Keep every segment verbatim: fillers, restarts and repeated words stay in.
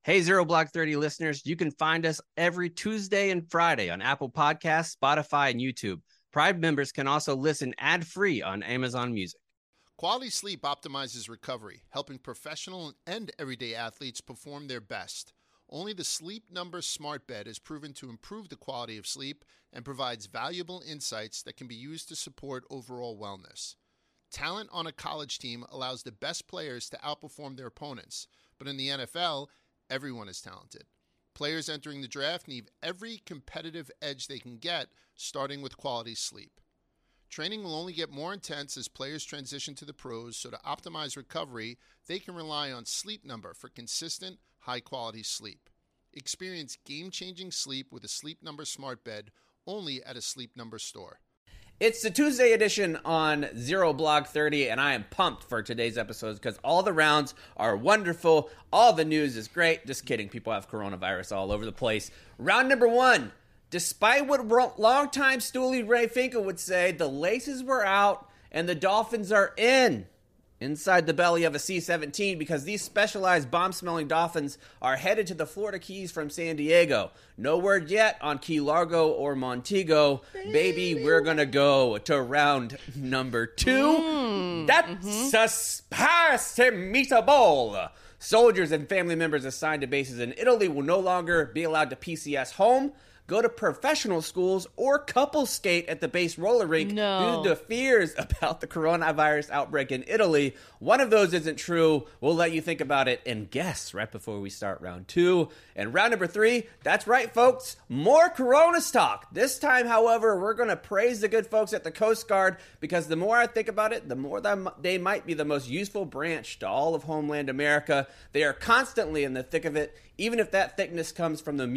Hey, Zero Block thirty listeners, you can find us every Tuesday and Friday on Apple Podcasts, Spotify, and YouTube. Prime members can also listen ad-free on Amazon Music. Quality sleep optimizes recovery, helping professional and everyday athletes perform their best. Only the Sleep Number Smart Bed is proven to improve the quality of sleep and provides valuable insights that can be used to support overall wellness. Talent on a college team allows the best players to outperform their opponents, but in the N F L, everyone is talented. Players entering the draft need every competitive edge they can get, starting with quality sleep. Training will only get more intense as players transition to the pros, so to optimize recovery, they can rely on Sleep Number for consistent, high-quality sleep. Experience game-changing sleep with a Sleep Number Smart Bed only at a Sleep Number store. It's the Tuesday edition on Zero Block thirty, and I am pumped for today's episodes because all the rounds are wonderful. All the news is great. Just kidding. People have coronavirus all over the place. Round number one. Despite what longtime Stoolie Ray Finkel would say, the laces were out and the Dolphins are in. Inside the belly of a C seventeen because these specialized bomb-smelling Dolphins are headed to the Florida Keys from San Diego. No word yet on Key Largo or Montego. Baby, Baby we're going to go to round number two. Mm, That's mm-hmm. a spicy meatball. Soldiers and family members assigned to bases in Italy will no longer be allowed to P C S home, go to professional schools, or couple skate at the base roller rink no. due to fears about the coronavirus outbreak in Italy. One of those isn't true. We'll let you think about it and guess right before we start round two. And round number three, that's right, folks, more Coronas talk. This time, however, we're going to praise the good folks at the Coast Guard because the more I think about it, the more that they might be the most useful branch to all of Homeland America. They are constantly in the thick of it, even if that thickness comes from the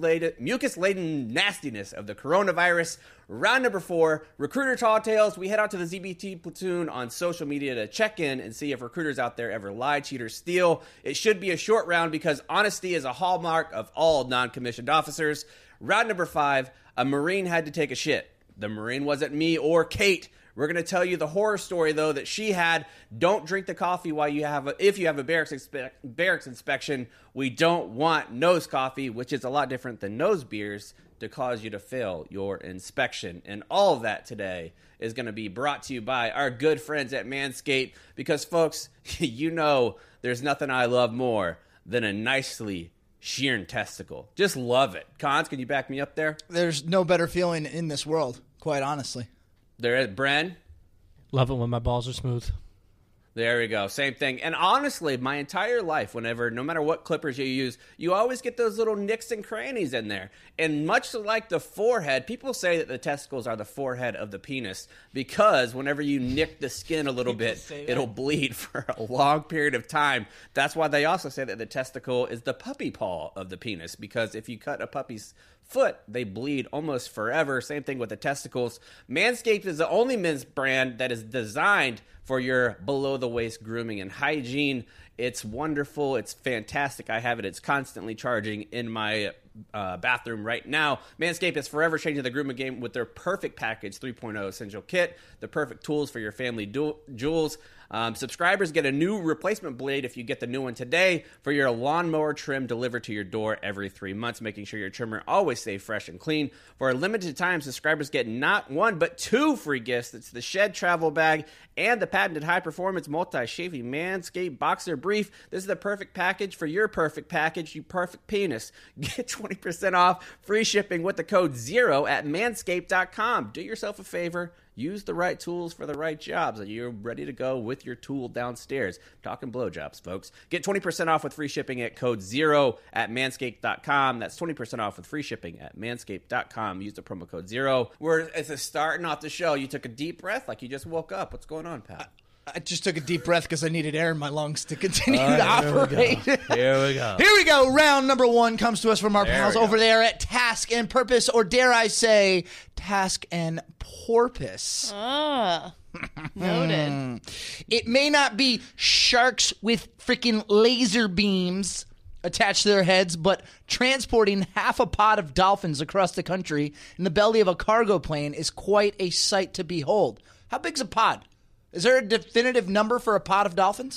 mucus-laden nastiness of the coronavirus. Round number four, Recruiter Tall Tales. We head out to the Z B T platoon on social media to check in and see if recruiters out there ever lie, cheat, or steal. It should be a short round because honesty is a hallmark of all non-commissioned officers. Round number five, a Marine had to take a shit. The Marine wasn't me or Kate. We're going to tell you the horror story, though, that she had. Don't drink the coffee while you have a, if you have a barracks, inspe- barracks inspection. We don't want nose coffee, which is a lot different than nose beers, to cause you to fail your inspection. And all of that today is going to be brought to you by our good friends at Manscaped. Because, folks, you know there's nothing I love more than a nicely sheared testicle. Just love it. Cons, can you back me up there? There's no better feeling in this world, quite honestly. There is Bren. Love it when my balls are smooth. There we go. Same thing. And honestly, my entire life, whenever, no matter what clippers you use, you always get those little nicks and crannies in there. And much like the forehead, people say that the testicles are the forehead of the penis because whenever you nick the skin a little bit, it'll bleed for a long period of time. That's why they also say that the testicle is the puppy paw of the penis because if you cut a puppy's foot, they bleed almost forever. Same thing with the testicles. Manscaped is the only men's brand that is designed for your below-the-waist grooming and hygiene. It's wonderful. It's fantastic. I have it. It's constantly charging in my uh, bathroom right now. Manscaped is forever changing the grooming game with their Perfect Package three point oh Essential Kit, the perfect tools for your family du- jewels. Um, subscribers get a new replacement blade if you get the new one today for your lawnmower trim delivered to your door every three months, making sure your trimmer always stays fresh and clean. For a limited time, subscribers get not one, but two free gifts. It's the Shed Travel Bag and the patented high-performance multi-shaving Manscaped Boxer Brief. This is the perfect package for your perfect package, you perfect penis. Get twenty percent off free shipping with the code ZERO at manscaped dot com. Do yourself a favor. Use the right tools for the right jobs. You're ready to go with your tool downstairs. Talking blowjobs, folks. Get twenty percent off with free shipping at code ZERO at manscaped dot com. That's twenty percent off with free shipping at manscaped dot com. Use the promo code ZERO. We're, it's starting off the show. You took a deep breath like you just woke up. What's going on, pal? I just took a deep breath because I needed air in my lungs to continue uh, to operate. Here we, here we go. Here we go. Round number one comes to us from our there pals over there at Task and Purpose, or dare I say, Task and Porpoise. Ah, noted. It may not be sharks with freaking laser beams attached to their heads, but transporting half a pod of dolphins across the country in the belly of a cargo plane is quite a sight to behold. How big's a pod? Is there a definitive number for a pod of dolphins?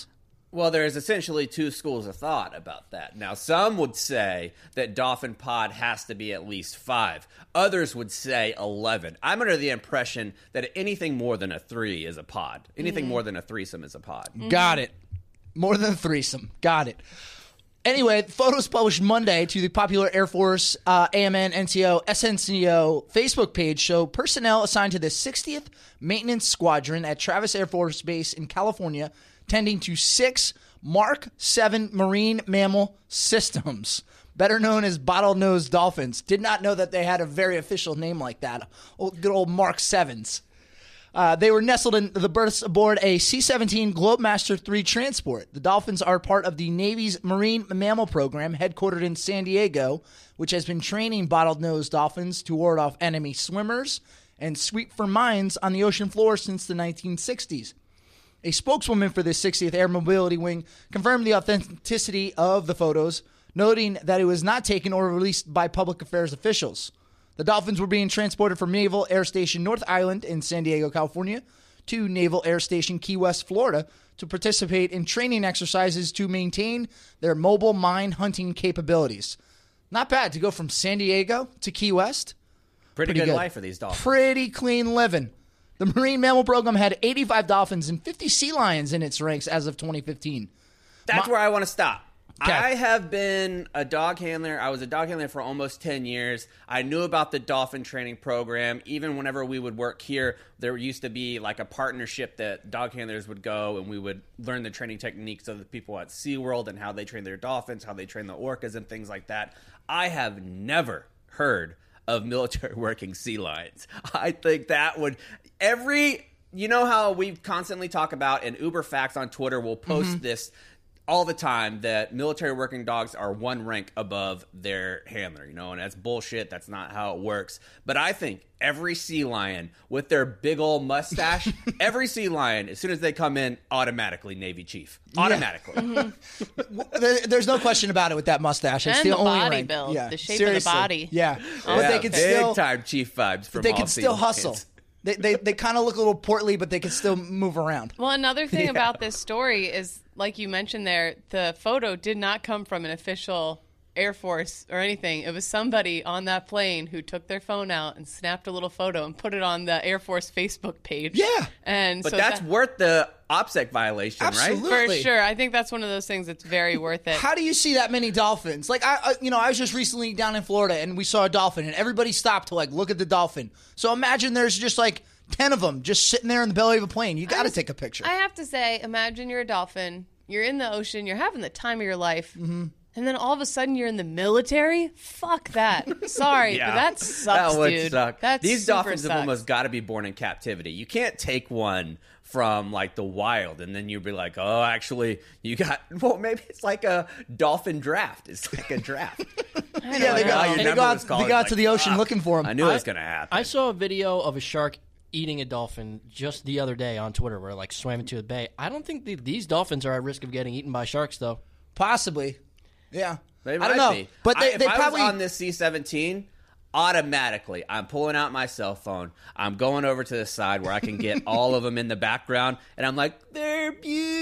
Well, there's essentially two schools of thought about that. Now, some would say that dolphin pod has to be at least five. Others would say eleven. I'm under the impression that anything more than a three is a pod. Anything mm-hmm. more than a threesome is a pod. Mm-hmm. Got it. More than a threesome. Got it. Anyway, photos published Monday to the popular Air Force, uh, A M N, N C O, S N C O Facebook page show personnel assigned to the sixtieth Maintenance Squadron at Travis Air Force Base in California tending to six Mark seven marine mammal systems, better known as bottlenose dolphins. Did not know that they had a very official name like that. Old, good old Mark sevens. Uh, they were nestled in the berths aboard a C seventeen Globemaster three transport. The dolphins are part of the Navy's Marine Mammal Program, headquartered in San Diego, which has been training bottlenose dolphins to ward off enemy swimmers and sweep for mines on the ocean floor since the nineteen sixties. A spokeswoman for the sixtieth Air Mobility Wing confirmed the authenticity of the photos, noting that it was not taken or released by public affairs officials. The dolphins were being transported from Naval Air Station North Island in San Diego, California, to Naval Air Station Key West, Florida, to participate in training exercises to maintain their mobile mine hunting capabilities. Not bad to go from San Diego to Key West. Pretty, Pretty good, good life for these dolphins. Pretty clean living. The Marine Mammal Program had eighty-five dolphins and fifty sea lions in its ranks as of twenty fifteen. That's My- where I want to stop. Okay. I have been a dog handler. I was a dog handler for almost ten years. I knew about the dolphin training program. Even whenever we would work here, there used to be like a partnership that dog handlers would go and we would learn the training techniques of the people at SeaWorld and how they train their dolphins, how they train the orcas and things like that. I have never heard of military working sea lions. I think that would... Every... You know how we constantly talk about, and Uber Facts on Twitter will post mm-hmm. this all the time, that military working dogs are one rank above their handler, you know, and that's bullshit. That's not how it works. But I think every sea lion with their big old mustache, every sea lion, as soon as they come in, automatically Navy Chief. Automatically. Yeah. Mm-hmm. There's no question about it with that mustache. It's and the, the only body rank. build, yeah. the shape Seriously. of the body. Yeah. Oh, But yeah. they can big still, time Chief vibes from they all can sea still lions. hustle. They they, they kind of look a little portly, but they can still move around. Well, another thing Yeah. about this story is, like you mentioned there, the photo did not come from an official Air Force or anything. It was somebody on that plane who took their phone out and snapped a little photo and put it on the Air Force Facebook page. Yeah. And But so that's that, worth the OPSEC violation, Absolutely. right? for sure. I think that's one of those things that's very worth it. How do you see that many dolphins? Like, I, I, you know, I was just recently down in Florida and we saw a dolphin and everybody stopped to like look at the dolphin. So imagine there's just like ten of them just sitting there in the belly of a plane. You got to take a picture. I have to say, imagine you're a dolphin, you're in the ocean, you're having the time of your life, mm-hmm. and then all of a sudden you're in the military? Fuck that. Sorry, Yeah. but that sucks, that would dude. suck. That These super dolphins have sucks. almost got to be born in captivity. You can't take one from like the wild and then you'd be like, oh, actually, you got. Well, maybe it's like a dolphin draft. It's like a draft. yeah, they know. go, Your they number go out, was called, they go out like, to the ocean fuck. looking for them. I knew it was going to happen. I saw a video of a shark eating a dolphin just the other day on Twitter where it like swam into the bay. I don't think the, these dolphins are at risk of getting eaten by sharks, though. Possibly. Yeah. They I might don't know. be. But they, I, they if probably. I was on this C seventeen, automatically, I'm pulling out my cell phone. I'm going over to the side where I can get all of them in the background, and I'm like, they're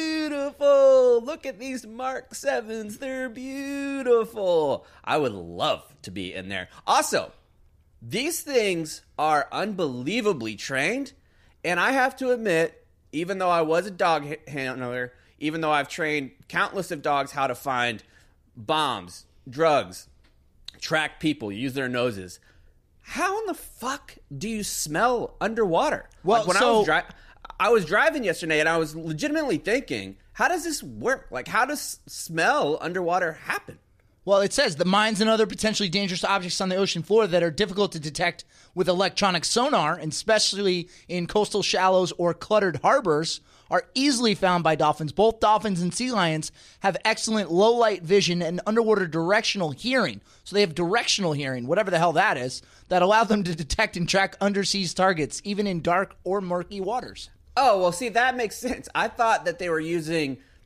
beautiful. Look at these Mark sevens. They're beautiful. I would love to be in there. Also, these things are unbelievably trained, and I have to admit, even though I was a dog handler, even though I've trained countless of dogs how to find bombs, drugs, track people, use their noses, how in the fuck do you smell underwater? Well, like when so- I was dri- I was driving yesterday, and I was legitimately thinking, how does this work? Like, how does smell underwater happen? Well, it says the mines and other potentially dangerous objects on the ocean floor that are difficult to detect with electronic sonar, and especially in coastal shallows or cluttered harbors, are easily found by dolphins. Both dolphins and sea lions have excellent low-light vision and underwater directional hearing. So they have directional hearing, whatever the hell that is, that allow them to detect and track undersea targets, even in dark or murky waters. Oh, well, see, that makes sense. I thought that they were using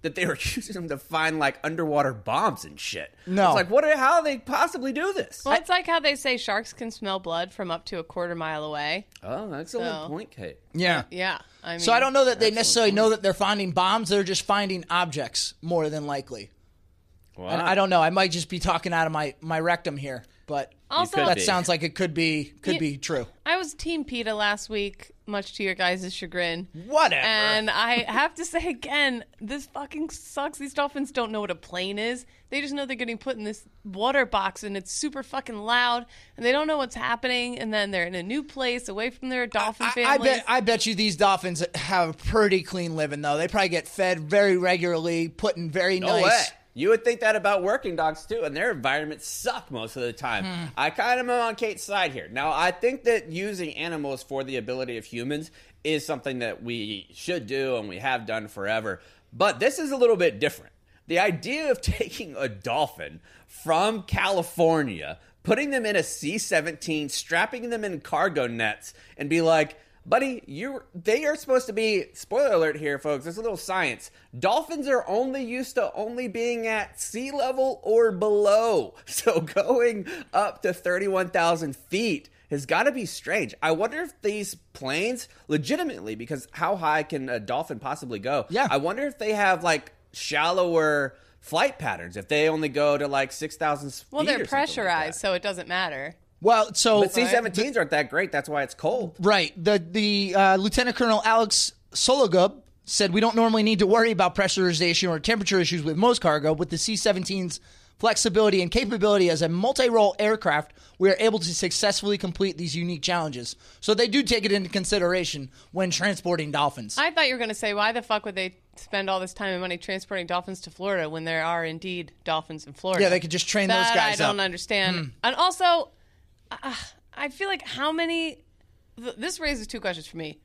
that they were using them to find like underwater bombs and shit. No. It's like, what? Are, how do they possibly do this? Well, it's like how they say sharks can smell blood from up to a quarter mile away. Oh, that's a So- good point, Kate. Yeah. Yeah, I mean, So I don't know that they necessarily know that they're finding bombs. They're just finding objects more than likely. Wow. And I don't know. I might just be talking out of my, my rectum here, but Also, could that be. sounds like it could be could Yeah. be true. I was Team PETA last week, much to your guys' chagrin. Whatever. And I have to say again, this fucking sucks. These dolphins don't know what a plane is. They just know they're getting put in this water box and it's super fucking loud, and they don't know what's happening. And then they're in a new place, away from their dolphin I, I families. bet I bet you these dolphins have a pretty clean living though. They probably get fed very regularly, put in very No nice. way. You would think that about working dogs too, and their environments suck most of the time. Hmm. I kind of am on Kate's side here. Now, I think that using animals for the ability of humans is something that we should do and we have done forever. But this is a little bit different. The idea of taking a dolphin from California, putting them in a C seventeen, strapping them in cargo nets, and be like, buddy, you they are supposed to be, spoiler alert here, folks, there's a little science. Dolphins are only used to only being at sea level or below. So going up to thirty-one thousand feet has got to be strange. I wonder if these planes, legitimately, because how high can a dolphin possibly go? Yeah. I wonder if they have, like, shallower flight patterns, if they only go to, like, six thousand feet well, they're or something like pressurized, that. so it doesn't matter. Well, so But C seventeens aren't that great. That's why it's cold. right, the the uh, Lieutenant Colonel Alex Sologub said we don't normally need to worry about pressurization or temperature issues with most cargo. With the C seventeen's flexibility and capability as a multi-role aircraft, we are able to successfully complete these unique challenges. So they do take it into consideration when transporting dolphins. I thought you were going to say, why the fuck would they spend all this time and money transporting dolphins to Florida when there are indeed dolphins in Florida? Yeah, they could just train that those guys I don't up. understand. And also, uh, I feel like how many... Th- this raises two questions for me.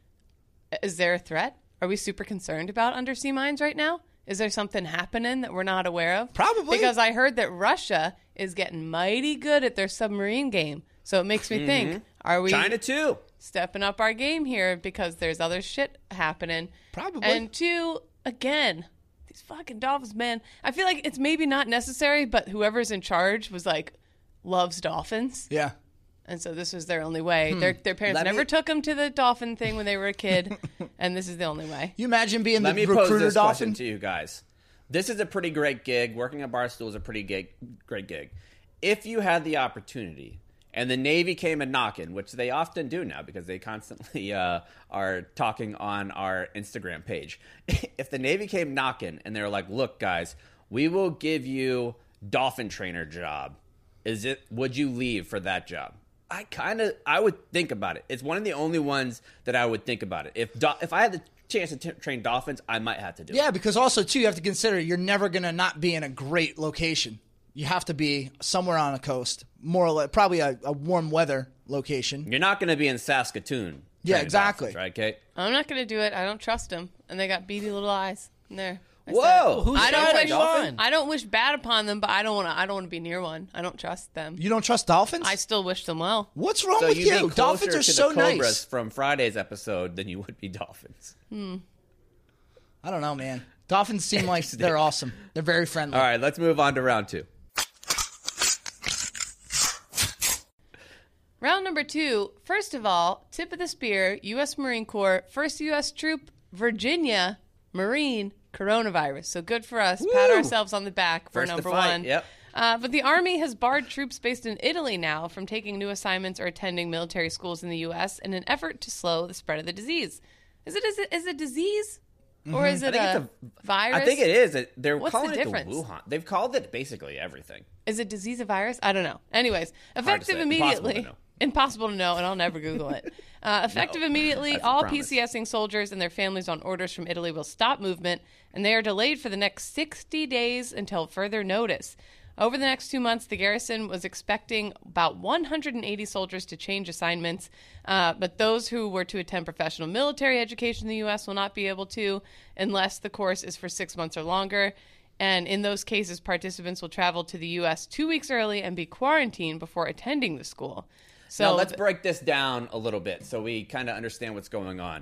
Is there a threat? Are we super concerned about undersea mines right now? Is there something happening that we're not aware of? Probably. Because I heard that Russia is getting mighty good at their submarine game. So it makes me think, are we China, too. stepping up our game here because there's other shit happening? Probably. And two, again, these fucking dolphins, man. I feel like it's maybe not necessary, but whoever's in charge was like, loves dolphins. Yeah. And so this was their only way. Their their parents Let never me- took them to the dolphin thing when they were a kid, and this is the only way. You imagine being Let the me pose recruiter this dolphin? question to you guys. This is a pretty great gig. Working at Barstool is a pretty gig, great gig. If you had the opportunity and the Navy came a knocking, which they often do now because they constantly uh, are talking on our Instagram page. If the Navy came knocking and they were like, look, guys, we will give you dolphin trainer job. Is it, would you leave for that job? I kind of, I would think about it. It's one of the only ones that I would think about it. If do, if I had the chance to t- train dolphins, I might have to do it. Yeah, because also, too, you have to consider you're never going to not be in a great location. You have to be somewhere on a coast, more or less, probably a, a warm weather location. You're not going to be in Saskatoon. Yeah, training exactly. dolphins, right, Kate? I'm not going to do it. I don't trust them. And they got beady little eyes. And there. I said Whoa! it. Whose I don't side are wish you on? I don't wish bad upon them, but I don't want to. I don't want to be near one. I don't trust them. You don't trust dolphins? I still wish them well. What's wrong So with you'd you? be closer Dolphins are to so the Cobras nice. from Friday's episode than you would be dolphins. I don't know, man. Dolphins seem like they're awesome. They're very friendly. All right, let's move on to round two. Round number two. First of all, tip of the spear, U S Marine Corps, first U S troop, Virginia Marine coronavirus. So good for us. Pat Woo! ourselves on the back for First to number fight, one. yep. Uh, but the Army has barred troops based in Italy now from taking new assignments or attending military schools in the U S in an effort to slow the spread of the disease. Is it is it is it disease or is it think a, it's virus? I think it is. It- They're What's calling the it difference? the Wuhan. They've called it basically everything. Is it disease a virus? I don't know. Anyways, effective say. Impossible immediately. to know. Impossible to know, and I'll never Google it. Uh, effective No, immediately, that's a all promise. PCSing soldiers and their families on orders from Italy will stop movement, and they are delayed for the next sixty days until further notice. Over the next two months, the garrison was expecting about one hundred eighty soldiers to change assignments, uh, but those who were to attend professional military education in the U S will not be able to unless the course is for six months or longer. And in those cases, participants will travel to the U S two weeks early and be quarantined before attending the school. So Now, let's th- break this down a little bit so we kind of understand what's going on.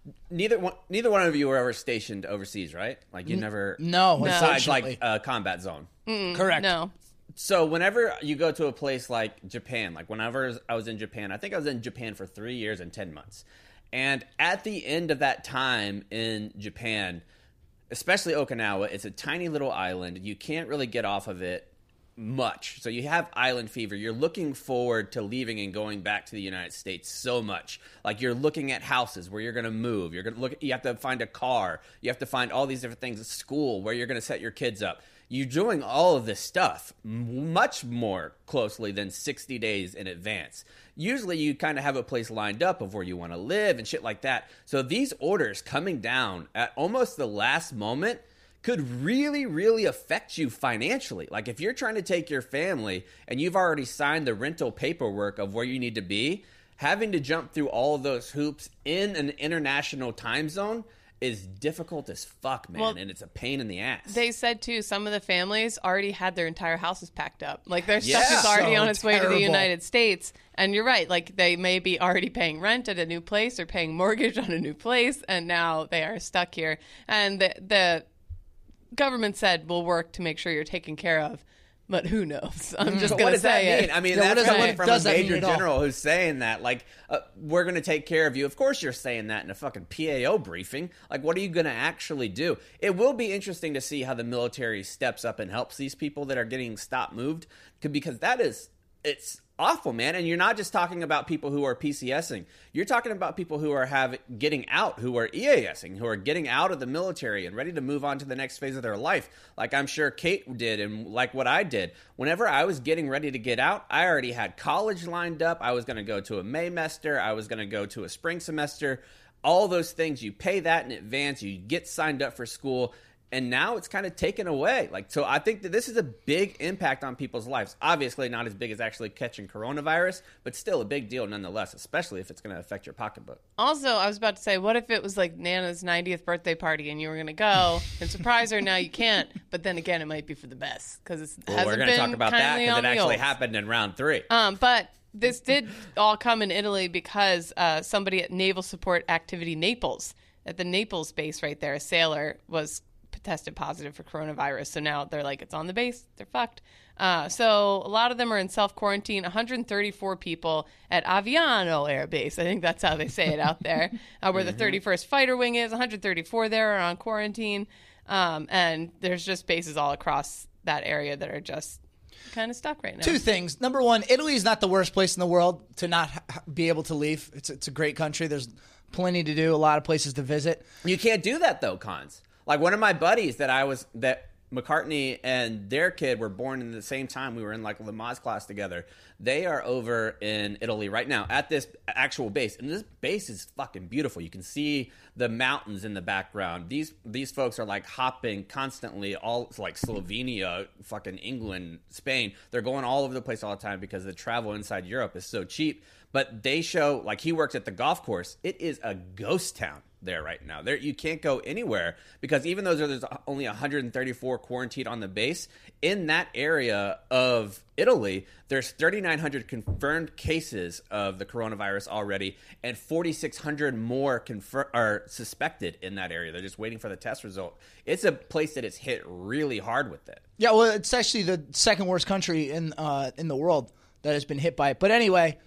neither one, neither one of you were ever stationed overseas, right? Like you never. No, Besides, unfortunately. like a combat zone. Correct. No. So whenever you go to a place like Japan, like whenever I was in Japan, I think I was in Japan for three years and ten months. And at the end of that time in Japan, especially Okinawa, it's a tiny little island. You can't really get off of it much. So you have island fever. You're looking forward to leaving and going back to the United States so much. Like you're looking at houses where you're going to move. You're going to look. You have to find a car. You have to find all these different things at school where you're going to set your kids up. You're doing all of this stuff much more closely than sixty days in advance. Usually you kind of have a place lined up of where you want to live and shit like that. So these orders coming down at almost the last moment could really, really affect you financially. Like if you're trying to take your family and you've already signed the rental paperwork of where you need to be, having to jump through all of those hoops in an international time zone is difficult as fuck, man, Well, and it's a pain in the ass. They said, too, some of the families already had their entire houses packed up. Like, their stuff Yeah. is already So on its way to terrible. the United States. And you're right. Like, they may be already paying rent at a new place or paying mortgage on a new place, and now they are stuck here. And the, the government said, we'll work to make sure you're taken care of. But who knows? I'm just But going what to does that say mean? it. I mean, Yeah, what that's does that- coming what from does a that mean major at all? general who's saying that. Like, uh, we're going to take care of you. Of course you're saying that in a fucking P A O briefing. Like, what are you going to actually do? It will be interesting to see how the military steps up and helps these people that are getting stop moved. Because that is, it's awful, man. And you're not just talking about people who are PCSing. You're talking about people who are have getting out, who are EASing, who are getting out of the military and ready to move on to the next phase of their life. Like I'm sure Kate did and like what I did. Whenever I was getting ready to get out, I already had college lined up. I was going to go to a Maymester. I was going to go to a spring semester. All those things, you pay that in advance. You get signed up for school. And now it's kind of taken away. Like, so I think that this is a big impact on people's lives. Obviously not as big as actually catching coronavirus, but still a big deal nonetheless, especially if it's going to affect your pocketbook. Also, I was about to say, what if it was like Nana's ninetieth birthday party and you were going to go and surprise her? Now you can't. But then again, it might be for the best because it Well, hasn't we're going been to talk about that kindly because on it the actually olds. happened in round three. Um, but this did all come in Italy because uh, somebody at Naval Support Activity Naples, at the Naples base right there, a sailor was tested positive for coronavirus. So now they're like, it's on the base. They're fucked. Uh, so a lot of them are in self-quarantine. one hundred thirty-four people at Aviano Air Base. I think that's how they say it out there, uh, where the thirty-first Fighter Wing is. one hundred thirty-four there are on quarantine. Um, and there's just bases all across that area that are just kind of stuck right now. Two things. Number one, Italy is not the worst place in the world to not ha- be able to leave. It's it's a great country. There's plenty to do, a lot of places to visit. You can't do that though, Cons. Like one of my buddies that I was that McCartney and their kid were born in the same time. We were in like Lamaze class together. They are over in Italy right now at this actual base, and this base is fucking beautiful. You can see the mountains in the background. These these folks are like hopping constantly, all like Slovenia, fucking England, Spain. They're going all over the place all the time because the travel inside Europe is so cheap. But they show, like he works at the golf course. It is a ghost town there right now. There you can't go anywhere because even though there's only one hundred thirty-four quarantined on the base, in that area of Italy, there's thirty-nine hundred confirmed cases of the coronavirus already, and forty-six hundred more confir- are suspected in that area. They're just waiting for the test result. It's a place that is hit really hard with it. Yeah, well, it's actually the second worst country in uh, in the world that has been hit by it. But anyway,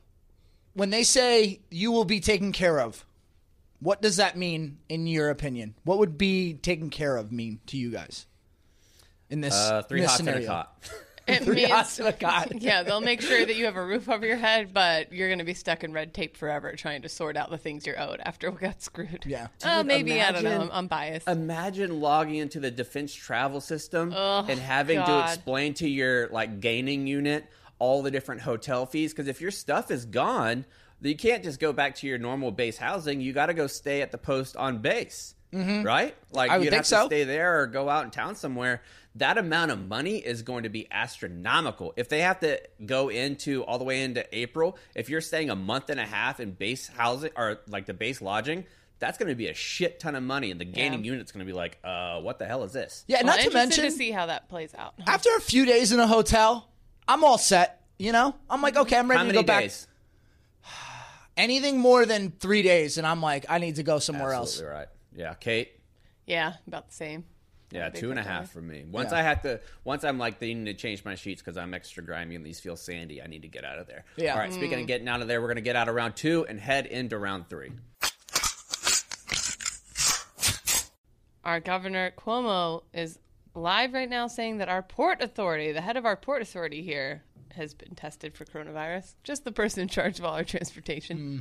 when they say you will be taken care of, what does that mean in your opinion? What would be taken care of mean to you guys in this, Uh, three in this hots and a scenario? cot. It Three means- hots and a cot. Yeah, they'll make sure that you have a roof over your head, but you're going to be stuck in red tape forever trying to sort out the things you're owed after we got screwed. Yeah. Oh, Dude, maybe. I don't know. imagine- I'm, I'm biased. Imagine logging into the defense travel system Ugh, and having to God. explain to your like gaining unit all the different hotel fees. Because if your stuff is gone, you can't just go back to your normal base housing. You got to go stay at the post on base, mm-hmm. right? Like I would you'd think have so. to stay there or go out in town somewhere. That amount of money is going to be astronomical. If they have to go into all the way into April, if you're staying a month and a half in base housing or like the base lodging, that's going to be a shit ton of money, and the gaining Yeah. unit's going to be like, uh, what the hell is this? Yeah, Well, not to interested mention, to see how that plays out. after a few days in a hotel, I'm all set. You know, I'm like, okay, I'm ready How to many go back. days? Anything more than three days, and I'm like, I need to go somewhere Absolutely else. right. Yeah, Kate. Yeah, about the same. Yeah, Big two and a February. half for me. Once Yeah. I have to, once I'm like, they need to change my sheets because I'm extra grimy and these feel sandy. I need to get out of there. Yeah. All right. Mm. Speaking of getting out of there, we're gonna get out of round two and head into round three. Our Governor Cuomo is live right now saying that our port authority, the head of our port authority here, has been tested for coronavirus. Just the person in charge of all our transportation.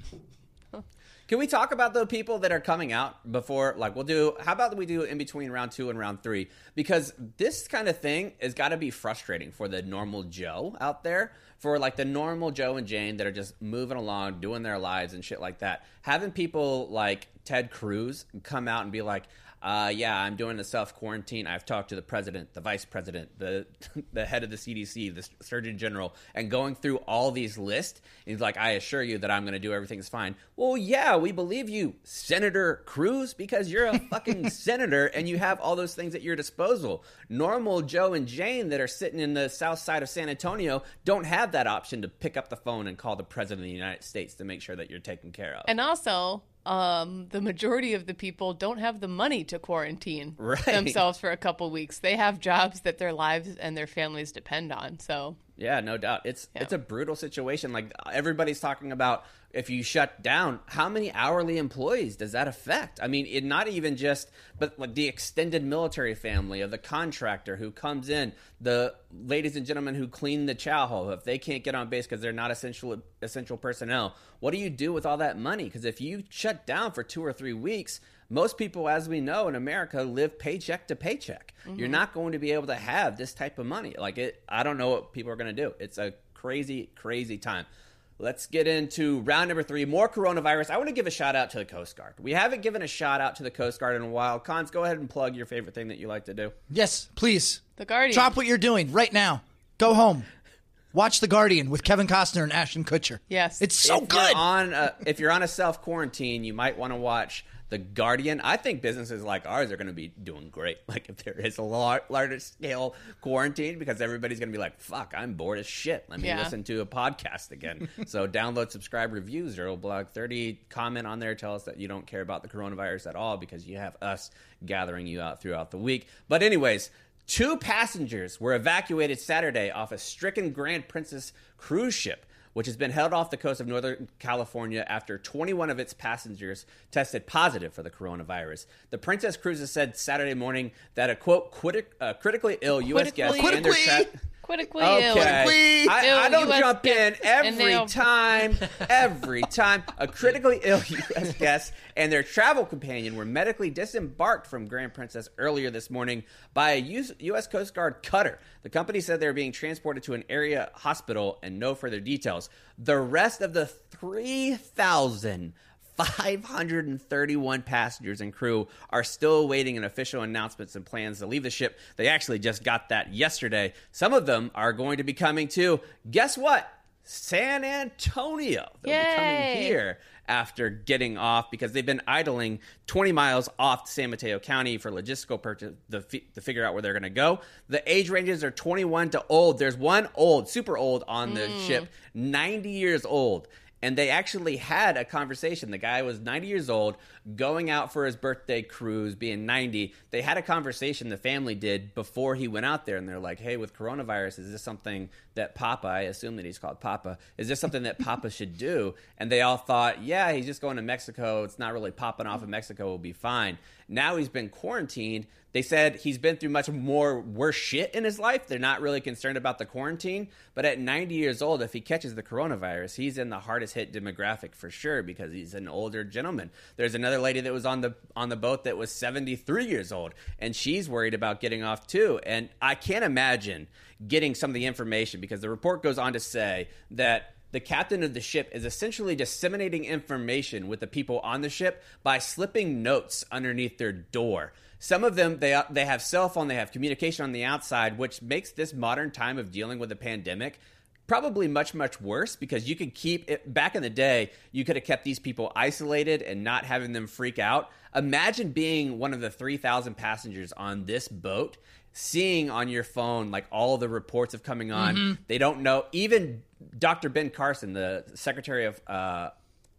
Can we talk about the people that are coming out before, like we'll do, how about we do in between round two and round three? Because this kind of thing has got to be frustrating for the normal Joe out there, for like the normal Joe and Jane that are just moving along, doing their lives and shit like that. Having people like Ted Cruz come out and be like, Uh, yeah, I'm doing the self-quarantine. I've talked to the president, the vice president, the the head of the C D C, the surgeon general, and going through all these lists. He's like, I assure you that I'm going to do everything's fine. Well, yeah, we believe you, Senator Cruz, because you're a fucking senator and you have all those things at your disposal. Normal Joe and Jane that are sitting in the south side of San Antonio don't have that option to pick up the phone and call the president of the United States to make sure that you're taken care of. And also, um, the majority of the people don't have the money to quarantine Right. themselves for a couple weeks. They have jobs that their lives and their families depend on. So Yeah, no doubt. It's Yeah. it's a brutal situation. Like everybody's talking about if you shut down, how many hourly employees does that affect? I mean, it not even just, but like the extended military family of the contractor who comes in, the ladies and gentlemen who clean the chow hall, if they can't get on base because they're not essential essential personnel, what do you do with all that money? Because if you shut down for two or three weeks, most people, as we know in America, live paycheck to paycheck. Mm-hmm. You're not going to be able to have this type of money. Like it, I don't know what people are going to do. It's a crazy, crazy time. Let's get into round number three, more coronavirus. I want to give a shout out to the Coast Guard. We haven't given a shout out to the Coast Guard in a while. Cons, go ahead and plug your favorite thing that you like to do. Yes, please. The Guardian. Drop what you're doing right now. Go home. Watch The Guardian with Kevin Costner and Ashton Kutcher. Yes. It's so if good. You're on a, if you're on a self-quarantine, you might want to watch The Guardian. I think businesses like ours are going to be doing great. Like if there is a lar- larger scale quarantine, because everybody's going to be like, fuck, I'm bored as shit. Let me Yeah. listen to a podcast again. So download, subscribe, review, Zero Blog thirty. Comment on there. Tell us that you don't care about the coronavirus at all because you have us gathering you out throughout the week. But anyways, two passengers were evacuated Saturday off a stricken Grand Princess cruise ship, which has been held off the coast of Northern California after twenty-one of its passengers tested positive for the coronavirus. The Princess Cruises said Saturday morning that a, quote, criti- uh, critically ill U S guest Critically- and their tra- Critically Okay, ill. Critically I, ill I don't U S jump in guests, and every they'll- time, every time. A critically ill U S guest and their travel companion were medically disembarked from Grand Princess earlier this morning by a U S Coast Guard cutter. The company said they were being transported to an area hospital and no further details. The rest of the three thousand five hundred thirty-one passengers and crew are still awaiting an official announcements and plans to leave the ship. They actually just got that yesterday. Some of them are going to be coming to, guess what? San Antonio. They'll be coming Yay. here after getting off because they've been idling twenty miles off San Mateo County for logistical purchase to, fi- to figure out where they're going to go. The age ranges are twenty-one to old. There's one old, super old on the ship, ninety years old. And they actually had a conversation. The guy was ninety years old, going out for his birthday cruise, being ninety. They had a conversation, the family did, before he went out there. And they're like, hey, with coronavirus, is this something that Papa, I assume that he's called Papa, is this something that Papa should do? And they all thought, yeah, he's just going to Mexico. It's not really popping off in Mexico. We'll be fine. Now he's been quarantined. They said he's been through much more worse shit in his life. They're not really concerned about the quarantine. But at ninety years old, if he catches the coronavirus, he's in the hardest hit demographic for sure because he's an older gentleman. There's another lady that was on the on the boat that was seventy-three years old, and she's worried about getting off too. And I can't imagine getting some of the information because the report goes on to say that the captain of the ship is essentially disseminating information with the people on the ship by slipping notes underneath their door. Some of them, they they have cell phone, they have communication on the outside, which makes this modern time of dealing with a pandemic probably much, much worse because you could keep it. Back in the day, you could have kept these people isolated and not having them freak out. Imagine being one of the three thousand passengers on this boat, seeing on your phone like all the reports of coming on. Mm-hmm. They don't know. Even Doctor Ben Carson, the Secretary of uh,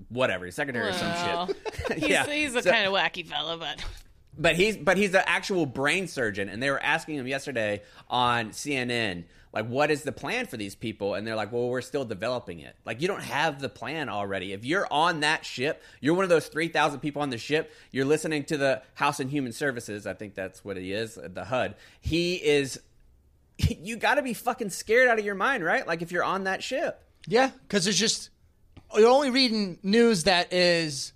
whatever, he's secretary Well, or some shit. He's, yeah. he's a So- kind of wacky fellow, but But he's but he's an actual brain surgeon, and they were asking him yesterday on C N N, like, what is the plan for these people? And they're like, well, we're still developing it. Like, you don't have the plan already. If you're on that ship, you're one of those three thousand people on the ship, you're listening to the House and Human Services, I think that's what he is, the H U D. He is, you got to be fucking scared out of your mind, right? Like, if you're on that ship. Yeah, because it's just, you're only reading news that is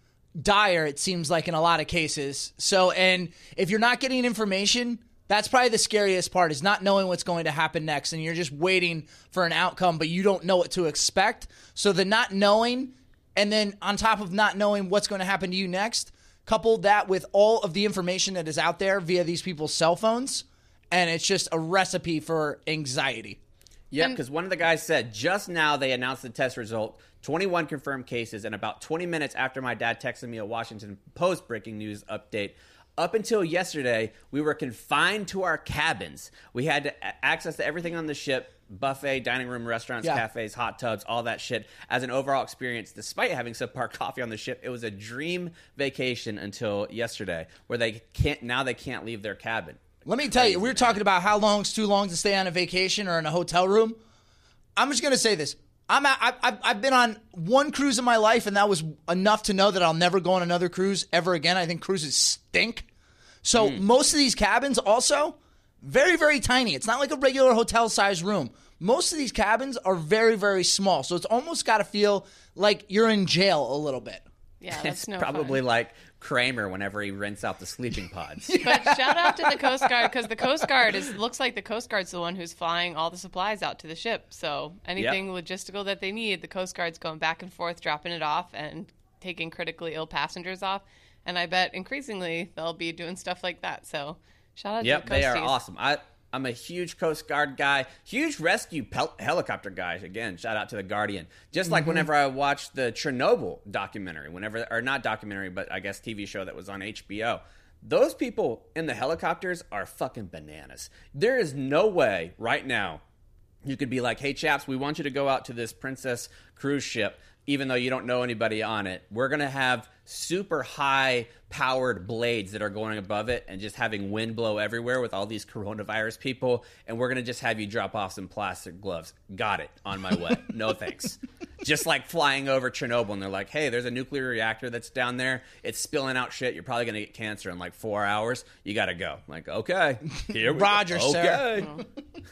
dire, it seems like, in a lot of cases. So, and if you're not getting information, that's probably the scariest part, is not knowing what's going to happen next, and you're just waiting for an outcome, but you don't know what to expect. So the not knowing, and then on top of not knowing what's going to happen to you next, couple that with all of the information that is out there via these people's cell phones, and it's just a recipe for anxiety. Yeah, because one of the guys said, just now they announced the test result, twenty-one confirmed cases, and about twenty minutes after my dad texted me a Washington Post breaking news update, up until yesterday, we were confined to our cabins. We had to a- access to everything on the ship, buffet, dining room, restaurants, Yeah. cafes, hot tubs, all that shit. As an overall experience, despite having subpar coffee on the ship, it was a dream vacation until yesterday, where they can't, now they can't leave their cabin. Let me tell you, we were talking about how long's too long to stay on a vacation or in a hotel room. I'm just going to say this. I'm at, I, I've, I've been on one cruise in my life, and that was enough to know that I'll never go on another cruise ever again. I think cruises stink. So most of these cabins also, very, very tiny. It's not like a regular hotel-sized room. Most of these cabins are very, very small. So it's almost got to feel like you're in jail a little bit. yeah, that's It's no probably fun. like Kramer whenever he rents out the sleeping pods. But shout out to the Coast Guard, because the Coast Guard is looks like the Coast Guard's the one who's flying all the supplies out to the ship. So anything logistical that they need, the Coast Guard's going back and forth, dropping it off, and taking critically ill passengers off. And I bet increasingly they'll be doing stuff like that. So shout out Yep, to the they are Coasties. awesome. I, I'm a huge Coast Guard guy, huge rescue pel- helicopter guy. Again, shout out to the Guardian. Just like whenever I watched the Chernobyl documentary, whenever or not documentary, but I guess T V show that was on H B O. Those people in the helicopters are fucking bananas. There is no way right now you could be like, hey, chaps, we want you to go out to this Princess cruise ship, even though you don't know anybody on it. We're going to have super high-powered blades that are going above it and just having wind blow everywhere with all these coronavirus people, and we're going to just have you drop off some plastic gloves. Got it. On my way. No thanks. Just like flying over Chernobyl, and they're like, hey, there's a nuclear reactor that's down there. It's spilling out shit. You're probably going to get cancer in like four hours. You got to go. I'm like, okay. Here we Roger, go. sir. Okay.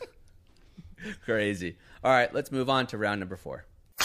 Crazy. All right, let's move on to round number four.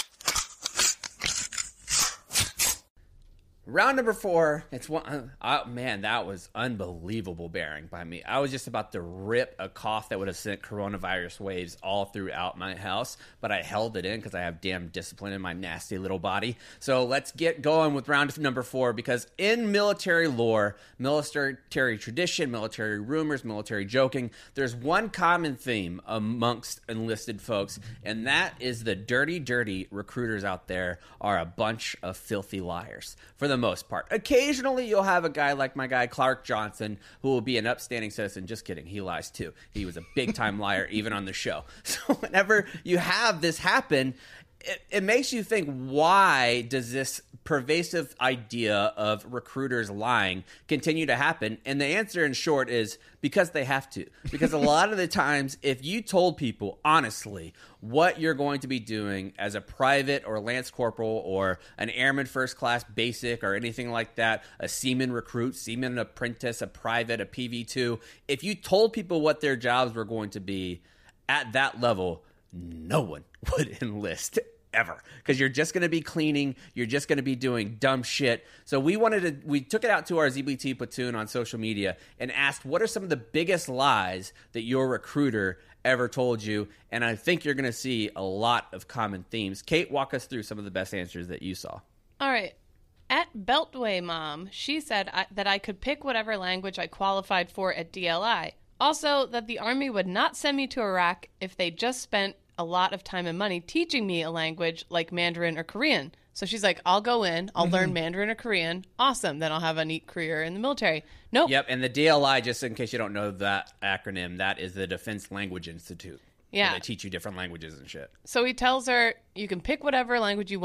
Round number four, it's one, uh, man, that was unbelievable bearing by me. I was just about to rip a cough that would have sent coronavirus waves all throughout my house, but I held it in because I have damn discipline in my nasty little body. So let's get going with round number four, because in military lore, military tradition, military rumors, military joking, there's one common theme amongst enlisted folks, and that is the dirty, dirty recruiters out there are a bunch of filthy liars. For the most part. Occasionally, you'll have a guy like my guy Clark Johnson, who will be an upstanding citizen. Just kidding. He lies too. He was a big-time liar, even on the show. So whenever you have this happen, it, it makes you think, why does this pervasive idea of recruiters lying continue to happen? And the answer, in short, is because they have to. Because a lot of the times, if you told people honestly what you're going to be doing as a private or lance corporal or an airman first class basic or anything like that, a seaman recruit, seaman apprentice, a private, a P V two, if you told people what their jobs were going to be at that level, no one would enlist ever, because you're just going to be cleaning, you're just going to be doing dumb shit. So we wanted to, we took it out to our Z B T platoon on social media and asked, what are some of the biggest lies that your recruiter ever told you? And I think you're going to see a lot of common themes. Kate, walk us through some of the best answers that you saw. All right. At Beltway Mom, she said I, that I could pick whatever language I qualified for at D L I. Also, that the Army would not send me to Iraq if they just spent a lot of time and money teaching me a language like Mandarin or Korean. So she's like, I'll go in, I'll Mm-hmm. learn Mandarin or Korean. Awesome. Then I'll have a neat career in the military. Nope. Yep, and the D L I, just in case you don't know that acronym, that is the Defense Language Institute. Yeah. Where they teach you different languages and shit. So he tells her, you can pick whatever language you want.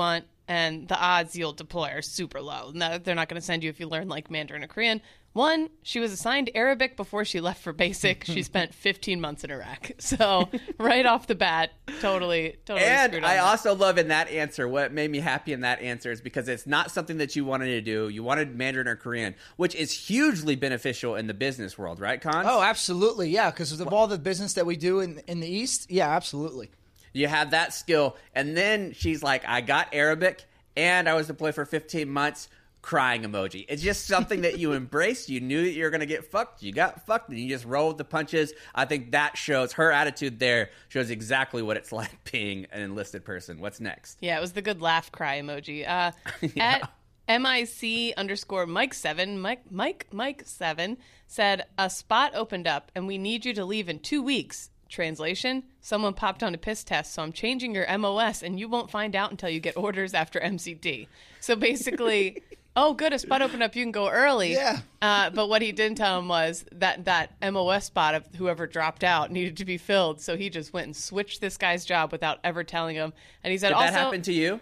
and the odds you'll deploy are super low. No, they're not going to send you if you learn like Mandarin or Korean. One, she was assigned Arabic before she left for basic. She spent fifteen months in Iraq. So right off the bat, totally, totally And screwed on I that. also love in that answer, what made me happy in that answer is because it's not something that you wanted to do. You wanted Mandarin or Korean, which is hugely beneficial in the business world, right, Con? Oh, absolutely, yeah. Because of all the business that we do in in the East, yeah, absolutely. You have that skill. And then she's like, I got Arabic, and I was deployed for fifteen months. Crying emoji. It's just something that you embraced. You knew that you were going to get fucked. You got fucked, and you just rolled with the punches. I think that shows her attitude there shows exactly what it's like being an enlisted person. What's next? Yeah, it was the good laugh cry emoji. Uh, At M I C underscore Mike seven, Mike Mike Mike seven said a spot opened up and we need you to leave in two weeks. Translation: someone popped on a piss test, so I'm changing your M O S, and you won't find out until you get orders after M C D. So basically. Oh, good, a spot opened up, you can go early. Yeah. Uh, but what he didn't tell him was that that M O S spot of whoever dropped out needed to be filled. So he just went and switched this guy's job without ever telling him. And he said, Did also, that happen to you?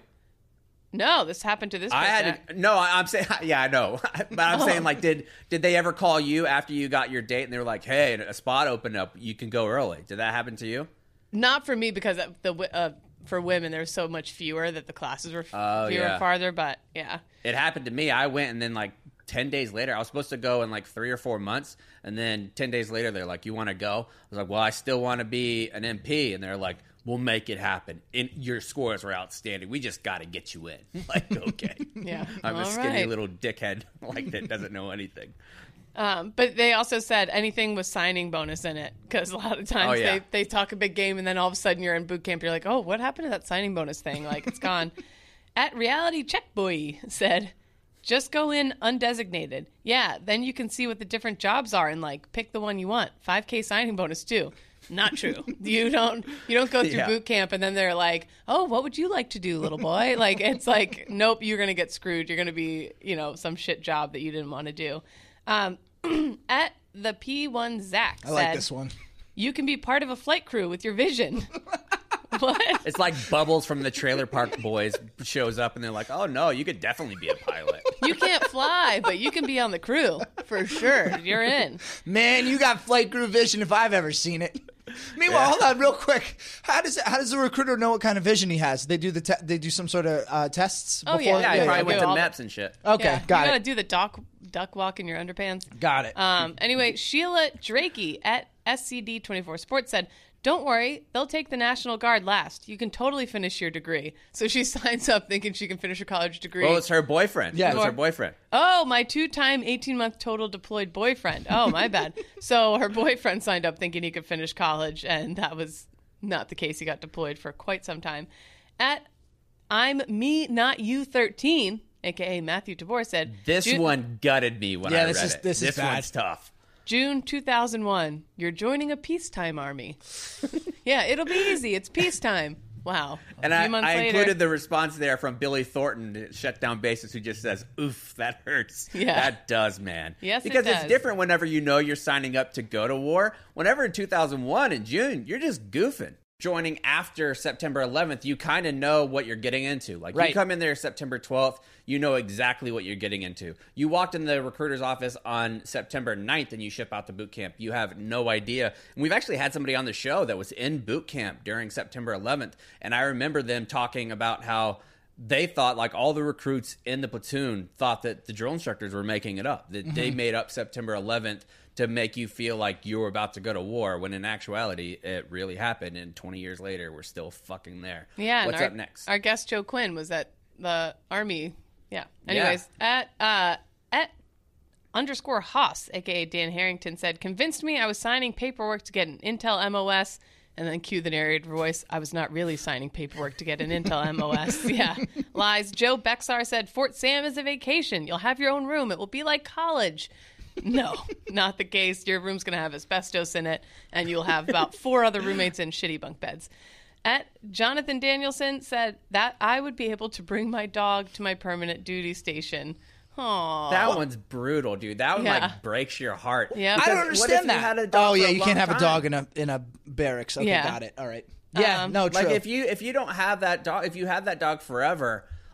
No, this happened to this person. I had to, no. I- I'm saying, yeah, I know, but I'm saying, like, did did they ever call you after you got your date and they were like, hey, a spot opened up, you can go early? Did that happen to you? Not for me because of the uh, for women there's so much fewer that the classes were f- Oh, fewer yeah. and farther. But yeah, It happened to me. I went, and then like ten days later, I was supposed to go in like three or four months, and then ten days later, they're like, "You want to go?" I was like, "Well, I still want to be an M P," and they're like, "We'll make it happen. And your scores were outstanding. We just got to get you in." Like, okay, yeah. I'm a All skinny right. little dickhead like that doesn't know anything. Um, but they also said anything with signing bonus in it because a lot of times Oh, yeah. they, they talk a big game and then all of a sudden you're in boot camp. You're like, oh, what happened to that signing bonus thing? Like, it's gone. At Reality Check Boy said, just go in undesignated. Yeah, then you can see what the different jobs are and like pick the one you want. five K signing bonus too. Not true. You don't you don't go through Yeah. boot camp and then they're like, oh, what would you like to do, little boy? Like, it's like, nope, you're gonna get screwed. You're gonna be, you know, some shit job that you didn't want to do. Um, at the P one Zach I said, like this one. you can be part of a flight crew with your vision. What? It's like Bubbles from the Trailer Park Boys shows up, and they're like, "Oh no, you could definitely be a pilot." You can't fly, but you can be on the crew for sure. You're in. Man, you got flight crew vision if I've ever seen it. Meanwhile, Yeah. hold on, real quick. How does how does the recruiter know what kind of vision he has? They do the te- they do some sort of uh, tests. Oh, before? yeah. Yeah, he probably yeah, went to all the- MEPS and shit. Okay, Yeah, got you it. gotta do the duck duck walk in your underpants. Got it. Um, anyway, Sheila Drakey at S C D twenty-four Sports said, don't worry, they'll take the National Guard last. You can totally finish your degree. So she signs up thinking she can finish her college degree. Well, it's her boyfriend. Yeah. it was her boyfriend. Oh, my two-time eighteen-month total deployed boyfriend. Oh, my bad. So her boyfriend signed up thinking he could finish college, and that was not the case. He got deployed for quite some time. At I'm Me Not You thirteen, a k a. Matthew Tabor, said, This June, one gutted me when Yeah, I this read is- it. this is this bad. one's tough. June two thousand one, you're joining a peacetime army. Yeah, it'll be easy. It's peacetime. Wow. And a I, few months I later, included the response there from Billy Thornton at Shutdown Basis, who just says, oof, that hurts. Yeah. That does, man. Yes, it Because it's does. different whenever you know you're signing up to go to war. Whenever in two thousand one, in June, you're just goofing. Joining after September eleventh, you kind of know what you're getting into. Like, Right. you come in there September twelfth, you know exactly what you're getting into. You walked in the recruiter's office on September ninth and you ship out to boot camp. You have no idea. And we've actually had somebody on the show that was in boot camp during September eleventh, and I remember them talking about how they thought, like, all the recruits in the platoon thought that the drill instructors were making it up, that they made up September eleventh to make you feel like you were about to go to war, when in actuality, it really happened, and twenty years later, we're still fucking there. Yeah. and What's our, up next? Our guest Joe Quinn was at the Army. Yeah. Anyways, at uh, at underscore Haas, aka Dan Harrington, said, convinced me I was signing paperwork to get an Intel M O S. And then cue the narrator voice. I was not really signing paperwork to get an Intel M O S. Yeah. Lies. Joe Bexar said, Fort Sam is a vacation. You'll have your own room. It will be like college. No, not the case. Your room's going to have asbestos in it, and you'll have about four other roommates in shitty bunk beds. At Jonathan Danielson said that I would be able to bring my dog to my permanent duty station. Aww. That one's brutal, dude. That one Yeah. like breaks your heart. Yeah. Because I don't what if understand you that. had a dog Oh for yeah, a you long can't have a time? dog in a in a barracks. Okay, Yeah. got it. All right. Yeah, Um, no, true. Like if you if you don't have that dog, if you have that dog forever,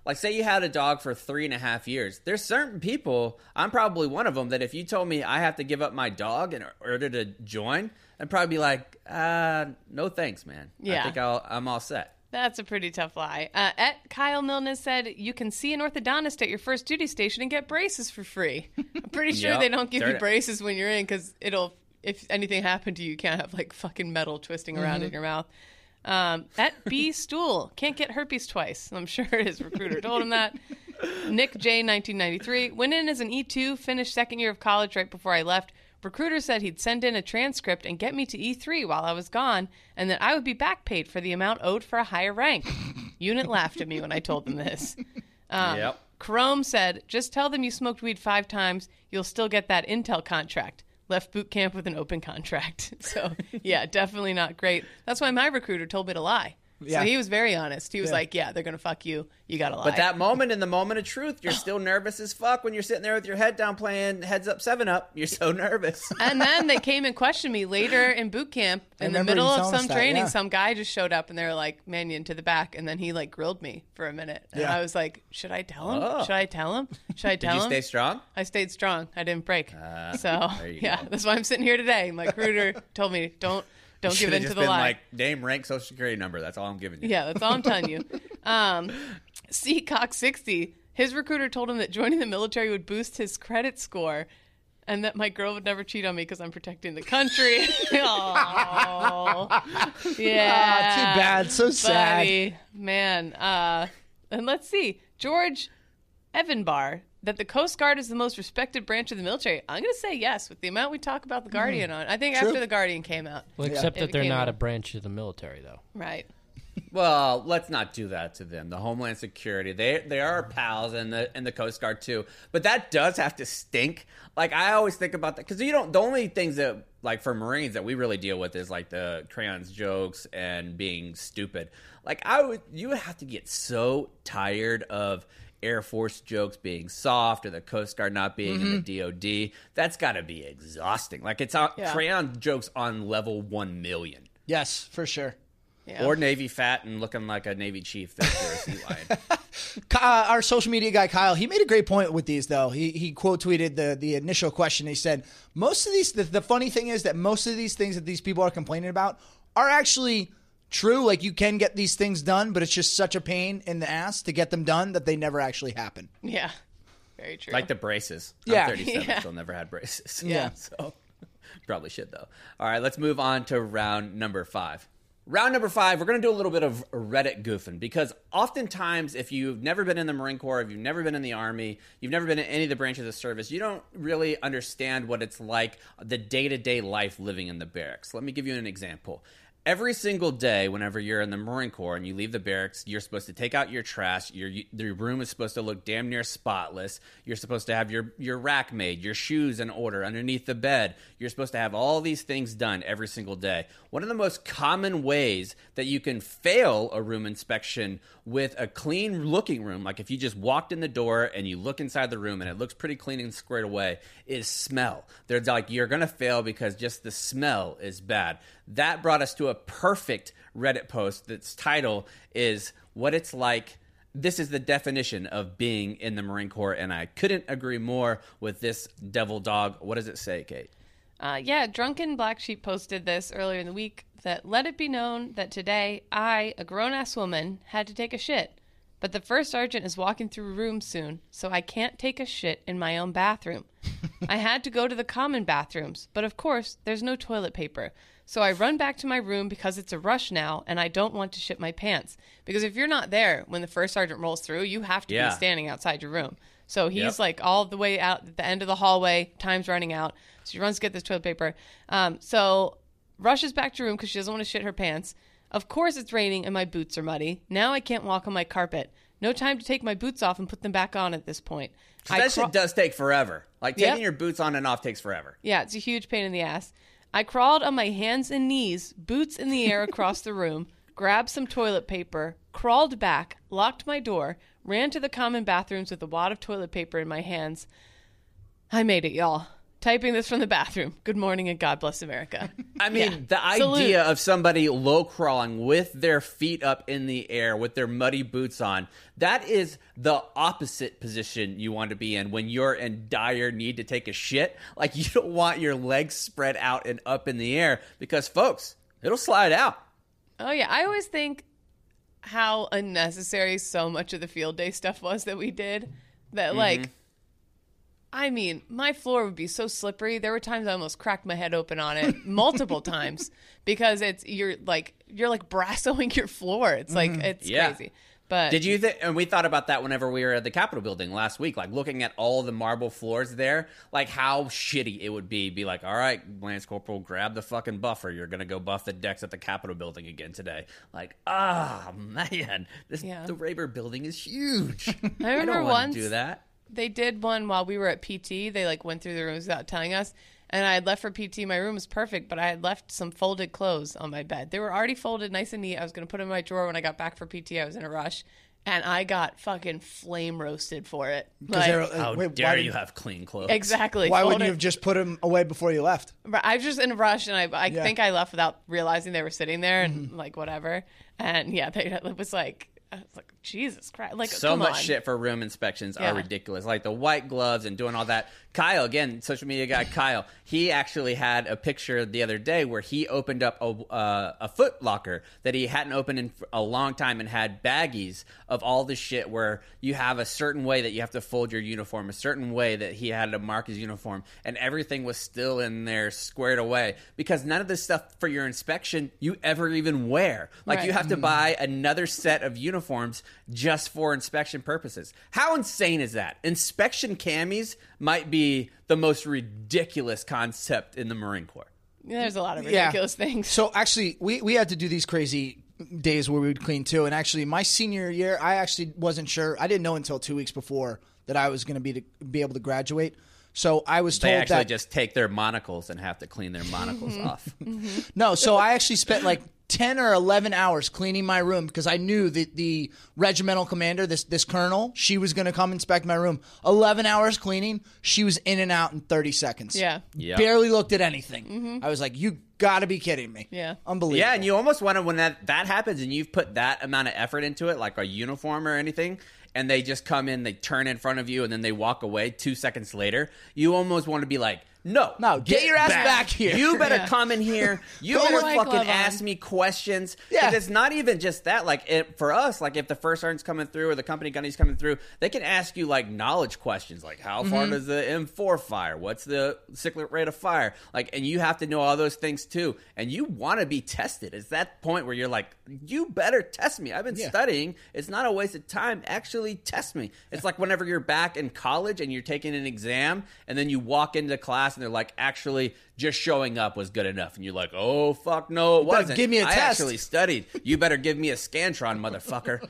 Like, say you had a dog for three and a half years. There's certain people, I'm probably one of them, that if you told me I have to give up my dog in order to join, I'd probably be like, uh, no thanks, man. Yeah. I think I'll, I'm all set. That's a pretty tough lie. Uh, at Kyle Milne said, you can see an orthodontist at your first duty station and get braces for free. I'm pretty sure Yep. they don't give you They're- braces when you're in because it'll, if anything happened to you, you can't have like fucking metal twisting around Mm-hmm. in your mouth. Um, at B Stool, can't get herpes twice. I'm sure his recruiter told him that. Nick J, nineteen ninety-three, went in as an E two, finished second year of college right before I left. Recruiter said he'd send in a transcript and get me to E three while I was gone, and that I would be back paid for the amount owed for a higher rank. Unit laughed at me when I told them this. Um, Yep. Chrome said, just tell them you smoked weed five times, you'll still get that Intel contract. Left boot camp with an open contract. So, yeah, definitely not great. That's why my recruiter told me to lie. Yeah. So he was very honest. He was Yeah. like, yeah, they're going to fuck you. You got to lie. But that moment, in the moment of truth, you're still nervous as fuck when you're sitting there with your head down playing Heads Up seven up. You're so nervous. And then they came and questioned me later in boot camp. I In the remember middle you of telling us some that, training, yeah. some guy just showed up and they were like, Mannion to the back. And then he like grilled me for a minute. And Yeah. I was like, should I tell him? Oh. Should I tell him? Should I Did tell you him? stay strong? I stayed strong. I didn't break. Uh, so, there you yeah, go. that's why I'm sitting here today. My recruiter told me, don't don't give Should've in to just the been lie. like, name, rank, social security number. That's all I'm giving you. Yeah, that's all I'm telling you. Um, Seacock sixty, his recruiter told him that joining the military would boost his credit score and that my girl would never cheat on me because I'm protecting the country. Oh, yeah. Ah, too bad. So sad. Buddy. Man. Uh, and let's see. George Evanbar, that the Coast Guard is the most respected branch of the military. I'm going to say yes with the amount we talk about the Guardian on. I think True. after the Guardian came out. Well, except It that they're became not a- a branch of the military, though. Right. Well, let's not do that to them. The Homeland Security, they they are our pals, and the and the Coast Guard too. But that does have to stink. Like, I always think about that because you don't. The only things that, like, for Marines that we really deal with is like the crayons jokes and being stupid. Like, I would, you would have to get so tired of Air Force jokes being soft or the Coast Guard not being in the D O D. That's got to be exhausting. Like, it's on, Yeah. crayon jokes on level one million. Yes, for sure. Yeah. Or Navy fat and looking like a Navy chief that's a sea lion. Uh, our social media guy Kyle, he made a great point with these though. He he quote tweeted the the initial question. He said most of these. The, the funny thing is that most of these things that these people are complaining about are actually true. Like, you can get these things done, but it's just such a pain in the ass to get them done that they never actually happen. Yeah. Very true. Like the braces. Yeah. I'm thirty-seven, Yeah. still never had braces. Yeah. So probably should, though. All right, let's move on to round number five. Round number five, we're going to do a little bit of Reddit goofing because oftentimes if you've never been in the Marine Corps, if you've never been in the Army, you've never been in any of the branches of service, you don't really understand what it's like, the day-to-day life living in the barracks. Let me give you an example. Every single day, whenever you're in the Marine Corps and you leave the barracks, you're supposed to take out your trash. Your your room is supposed to look damn near spotless. You're supposed to have your, your rack made, your shoes in order underneath the bed. You're supposed to have all these things done every single day. One of the most common ways that you can fail a room inspection with a clean looking room, like if you just walked in the door and you look inside the room and it looks pretty clean and squared away, is smell. They're like, you're going to fail because just the smell is bad. That brought us to a perfect Reddit post that's title is What It's Like. This is the definition of being in the Marine Corps, and I couldn't agree more with this devil dog. What does it say, Kate? Uh, yeah, Drunken Black Sheep posted this earlier in the week that let it be known that today I, a grown-ass woman, had to take a shit. But the first sergeant is walking through a room soon, so I can't take a shit in my own bathroom. I had to go to the common bathrooms, but of course, there's no toilet paper. So I run back to my room because it's a rush now, and I don't want to shit my pants. Because if you're not there when the first sergeant rolls through, you have to Yeah. be standing outside your room. So he's Yep. like all the way out at the end of the hallway. Time's running out. So she runs to get this toilet paper. Um, so rushes back to her room because she doesn't want to shit her pants. Of course it's raining and my boots are muddy. Now I can't walk on my carpet. No time to take my boots off and put them back on at this point. So I that craw- shit does take forever. Like taking Yep. your boots on and off takes forever. Yeah, it's a huge pain in the ass. I crawled on my hands and knees, boots in the air across the room, grabbed some toilet paper, crawled back, locked my door, ran to the common bathrooms with a wad of toilet paper in my hands. I made it, y'all. Typing this from the bathroom. Good morning and God bless America. I mean, Yeah. the idea Salute. of somebody low crawling with their feet up in the air with their muddy boots on, that is the opposite position you want to be in when you're in dire need to take a shit. Like, you don't want your legs spread out and up in the air because, folks, it'll slide out. Oh, yeah. I always think how unnecessary so much of the field day stuff was that we did. That, like, I mean, my floor would be so slippery. There were times I almost cracked my head open on it multiple times because it's, you're like, you're like brassoing your floor. It's like, it's Yeah. crazy. But Did you think, and we thought about that whenever we were at the Capitol building last week, like looking at all the marble floors there, like how shitty it would be. Be like, all right, Lance Corporal, grab the fucking buffer. You're going to go buff the decks at the Capitol building again today. Like, ah, man, this, Yeah. the Rayburn building is huge. I I remember don't want once to do that. they did one while we were at P T. They like went through the rooms without telling us. And I had left for P T. My room was perfect, but I had left some folded clothes on my bed. They were already folded nice and neat. I was going to put them in my drawer when I got back for P T. I was in a rush. And I got fucking flame roasted for it. Because they're- Like, uh, How wait, dare why you did- have clean clothes? exactly. Why wouldn't folded- you have just put them away before you left? But I was just in a rush, and I, I Yeah. think I left without realizing they were sitting there, and like whatever. And yeah, they, it was like, I was like, Jesus Christ! Like So come much on. shit for room inspections Yeah. are ridiculous. Like the white gloves and doing all that. Kyle, again, social media guy Kyle, he actually had a picture the other day where he opened up a, uh, a Foot Locker that he hadn't opened in a long time and had baggies of all the shit where you have a certain way that you have to fold your uniform, a certain way that he had to mark his uniform, and everything was still in there squared away because none of this stuff for your inspection you ever even wear. Like Right. you have to buy another set of uniforms just for inspection purposes. How insane is that? Inspection camis might be the most ridiculous concept in the Marine Corps. Yeah, there's a lot of Yeah. ridiculous things. So actually, we, we had to do these crazy days where we would clean too. And actually, my senior year, I actually wasn't sure. I didn't know until two weeks before that I was going to be to be able to graduate. So I was They told actually that just take their monocles and have to clean their monocles off. no. So I actually spent like ten or eleven hours cleaning my room because I knew that the regimental commander, this this colonel, she was going to come inspect my room. Eleven hours cleaning. She was in and out in thirty seconds. Yeah. Yep. Barely looked at anything. I was like, you got to be kidding me. Yeah. Unbelievable. Yeah, and you almost wonder when that, that happens and you've put that amount of effort into it, like a uniform or anything, and they just come in, they turn in front of you, and then they walk away two seconds later, you almost want to be like, no. No, get your ass back here. You better Yeah. come in here. You Go better with white fucking glove on. ask me questions. Yeah. And it's not even just that. Like, it, for us, like, if the first sergeant's coming through or the company gunny's coming through, they can ask you, like, knowledge questions. Like, how far Mm-hmm. does the M four fire? What's the cyclic rate of fire? Like, and you have to know all those things, too. And you want to be tested. It's that point where you're like, you better test me. I've been Yeah. studying. It's not a waste of time. Actually test me. It's like whenever you're back in college and you're taking an exam and then you walk into class and they're like, actually, just showing up was good enough. And you're like, oh, fuck, no, it better wasn't. give me a I test. actually studied. You better give me a Scantron, motherfucker.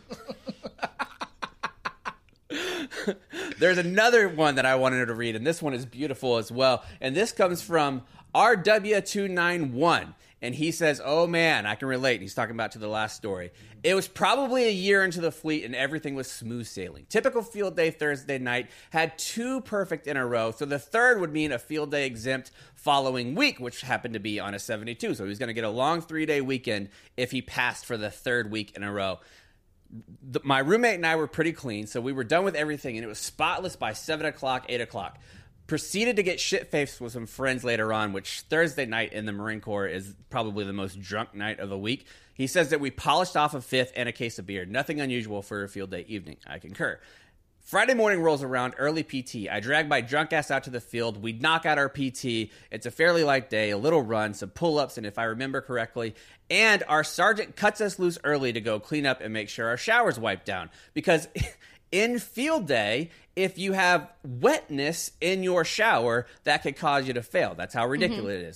There's another one that I wanted to read, and this one is beautiful as well. And this comes from R W two ninety-one. And he says, oh, man, I can relate. He's talking about to the last story. It was probably a year into the fleet, and everything was smooth sailing. Typical field day Thursday night had two perfect in a row, so the third would mean a field day exempt following week, which happened to be on a seventy-two. So he was going to get a long three-day weekend if he passed for the third week in a row. The, my roommate and I were pretty clean, so we were done with everything, and it was spotless by seven o'clock, eight o'clock. Proceeded to get shit-faced with some friends later on, which Thursday night in the Marine Corps is probably the most drunk night of the week. He says that we polished off a fifth and a case of beer. Nothing unusual for a field day evening. I concur. Friday morning rolls around, early P T. I drag my drunk ass out to the field. We knock out our P T. It's a fairly light day, a little run, some pull-ups, and if I remember correctly, and our sergeant cuts us loose early to go clean up and make sure our shower's wiped down. Because in field day, if you have wetness in your shower, that could cause you to fail. That's how ridiculous it is.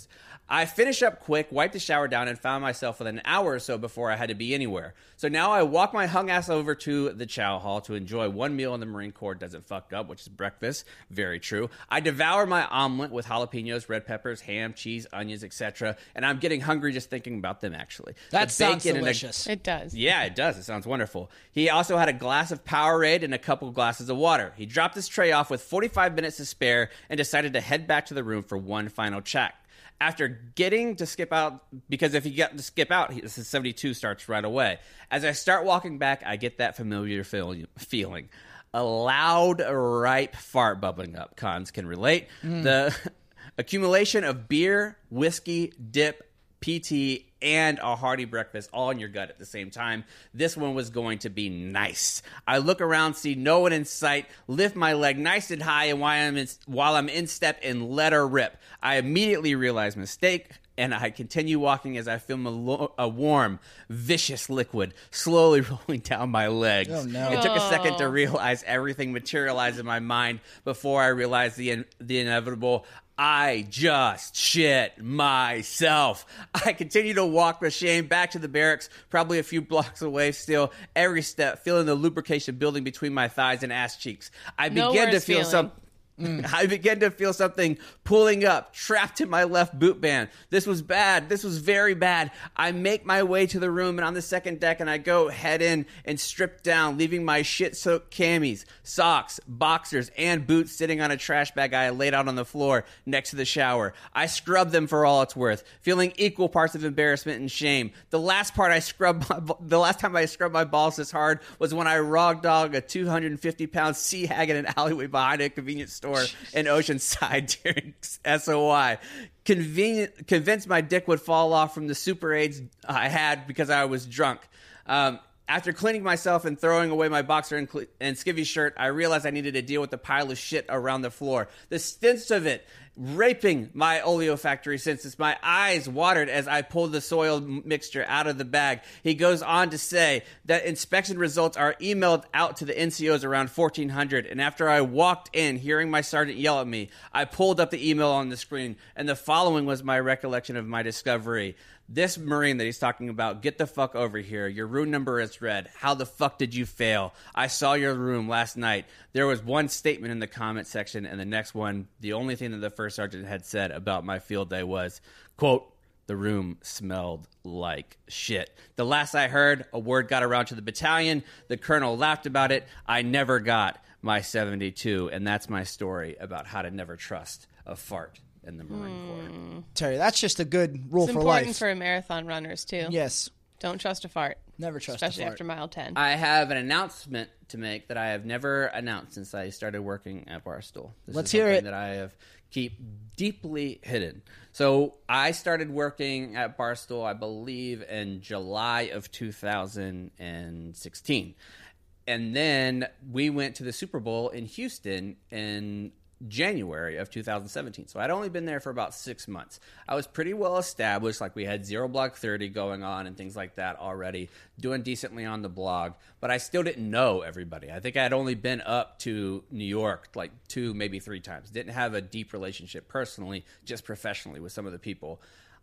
I finished up quick, wiped the shower down, and found myself with an hour or so before I had to be anywhere. So now I walk my hung ass over to the chow hall to enjoy one meal in the Marine Corps doesn't fuck up, which is breakfast. Very true. I devour my omelet with jalapenos, red peppers, ham, cheese, onions, et cetera. And I'm getting hungry just thinking about them, actually. That The sounds bacon and a- delicious. It does. yeah, it does. It sounds wonderful. He also had a glass of Powerade and a couple glasses of water. He dropped his tray off with forty-five minutes to spare and decided to head back to the room for one final check. After getting to skip out, because if you get to skip out, he- this is seventy-two starts right away. As I start walking back, I get that familiar feel- feeling. A loud, ripe fart bubbling up. Cons can relate. The accumulation of beer, whiskey, dip, P T, and a hearty breakfast all in your gut at the same time. This one was going to be nice. I look around, see no one in sight, lift my leg nice and high, and while I'm in, while I'm in step and let her rip, I immediately realize mistake, and I continue walking as I feel a, lo- a warm, vicious liquid slowly rolling down my legs. Oh, no. It took a second to Oh. realize everything materialized in my mind before I realized the in- the inevitable. I just shit myself. I continue to walk with shame back to the barracks, probably a few blocks away still, every step feeling the lubrication building between my thighs and ass cheeks. I No begin to worse feel feeling. some I began to feel something pulling up, trapped in my left boot band. This was bad. This was very bad. I make my way to the room and on the second deck, and I go head in and strip down, leaving my shit-soaked camis, socks, boxers, and boots sitting on a trash bag I laid out on the floor next to the shower. I scrub them for all it's worth, feeling equal parts of embarrassment and shame. The last part I scrubbed, my, the last time I scrubbed my balls this hard was when I raw dog a two hundred fifty pound sea hag in an alleyway behind a convenience store in Oceanside during S O I. Convenient, convinced my dick would fall off from the super AIDS I had because I was drunk. Um, after cleaning myself and throwing away my boxer and, cle- and skivvy shirt, I realized I needed to deal with the pile of shit around the floor. The stench of it raping my olfactory senses. My eyes watered as I pulled the soil mixture out of the bag. He goes on to say that inspection results are emailed out to the N C Os around fourteen hundred, and after I walked in, hearing my sergeant yell at me, I pulled up the email on the screen, and the following was my recollection of my discovery. This Marine that he's talking about, get the fuck over here. Your room number is red. How the fuck did you fail? I saw your room last night. There was one statement in the comment section, and the next one, the only thing that the first sergeant had said about my field day was, quote, the room smelled like shit. The last I heard, a word got around to the battalion. The colonel laughed about it. I never got my seventy-two, and that's my story about how to never trust a fart in the Marine Corps. Terry, that's just a good rule It's for important life. for marathon runners, too. Yes. Don't trust a fart. Never trust Especially a fart. after mile ten. I have an announcement to make that I have never announced since I started working at Barstool. This Let's is hear something it. that I have keep deeply hidden. So I started working at Barstool, I believe, in July of two thousand sixteen. And then we went to the Super Bowl in Houston in January of two thousand seventeen. So I'd only been there for about six months. I was pretty well established. Like, we had Zero Block thirty going on and things like that already, doing decently on the blog, but I still didn't know everybody. I think I had only been up to New York like two, maybe three times. Didn't have a deep relationship personally, just professionally with some of the people.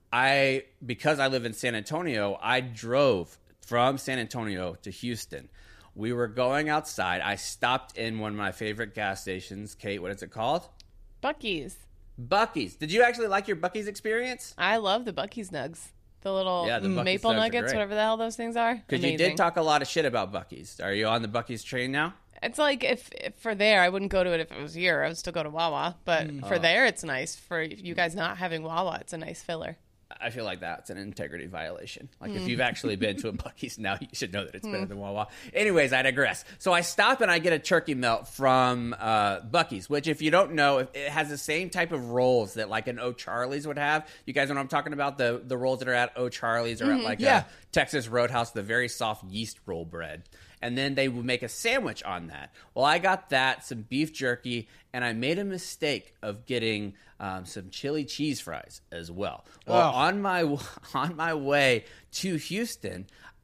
I, because I live in San Antonio, I drove from San Antonio to Houston. We were going outside. I stopped in one of my favorite gas stations. Kate, what is it called? Buc-ee's. Buc-ee's. Did you actually like your Buc-ee's experience? I love the Buc-ee's nugs. The little Yeah, the Buc-ee's maple nugs are nuggets, great. whatever the hell those things are. Because you Amazing. did talk a lot of shit about Buc-ee's. Are you on the Buc-ee's train now? It's like if, if for there, I wouldn't go to it if it was here. I would still go to Wawa. But Mm. for Oh. there, it's nice. For you guys not having Wawa, it's a nice filler. I feel like that's an integrity violation. Like, if you've actually been to a Buc-ee's now, you should know that it's better than Wawa. Anyways, I digress. So I stop and I get a turkey melt from uh, Buc-ee's, which, if you don't know, it has the same type of rolls that like an O'Charlie's would have. You guys know what I'm talking about? The the rolls that are at O'Charlie's or at like Yeah. a Texas Roadhouse, the very soft yeast roll bread. And then they would make a sandwich on that. Well, I got that, some beef jerky, and I made a mistake of getting um, some chili cheese fries as well. Well, Oh. on my on my way to Houston,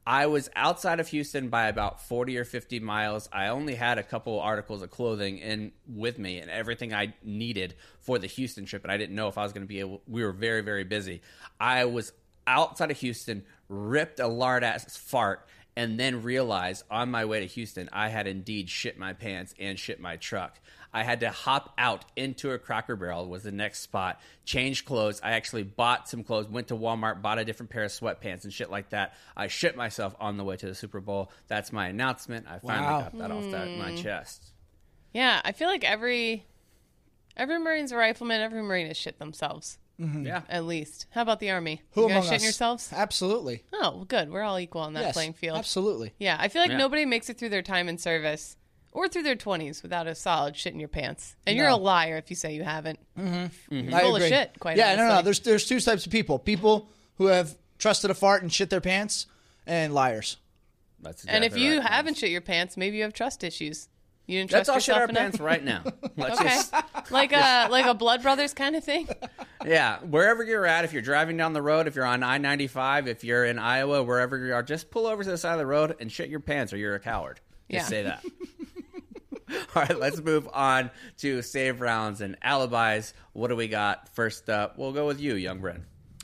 I was outside of Houston by about forty or fifty miles. I only had a couple articles of clothing in with me and everything I needed for the Houston trip, and I didn't know if I was going to be able. We were very, very busy. I was outside of Houston, ripped a lard-ass fart, and then realized on my way to Houston I had indeed shit my pants and shit my truck. I had to hop out into a Cracker Barrel was the next spot, change clothes. I actually bought some clothes, went to Walmart, bought a different pair of sweatpants and shit like that. I shit myself on the way to the Super Bowl. That's my announcement. I finally Wow. got that off that, my chest. Yeah, I feel like every every Marine's a rifleman, every Marine has shit themselves. Yeah. At least. How about the Army? Who you guys among shitting us? yourselves? Absolutely. Oh, well, good. We're all equal on that Yes, playing field. absolutely. Yeah, I feel like Yeah. nobody makes it through their time in service or through their twenties without a solid shit in your pants. And you're No. a liar if you say you haven't. Mm-hmm. Full of shit, quite Yeah, no, no. honestly. There's there's two types of people: people who have trusted a fart and shit their pants, and liars. That's And if exactly you right. haven't shit your pants, maybe you have trust issues. You didn't trust Let's all shit yourself our enough? pants right now. Let's Okay. just, like a like a Blood Brothers kind of thing. yeah, wherever you're at, if you're driving down the road, if you're on I ninety-five, if you're in Iowa, wherever you are, just pull over to the side of the road and shit your pants or you're a coward. Just Yeah. say that. All right, let's move on to save rounds and alibis. What do we got? First up, we'll go with you, young Bren.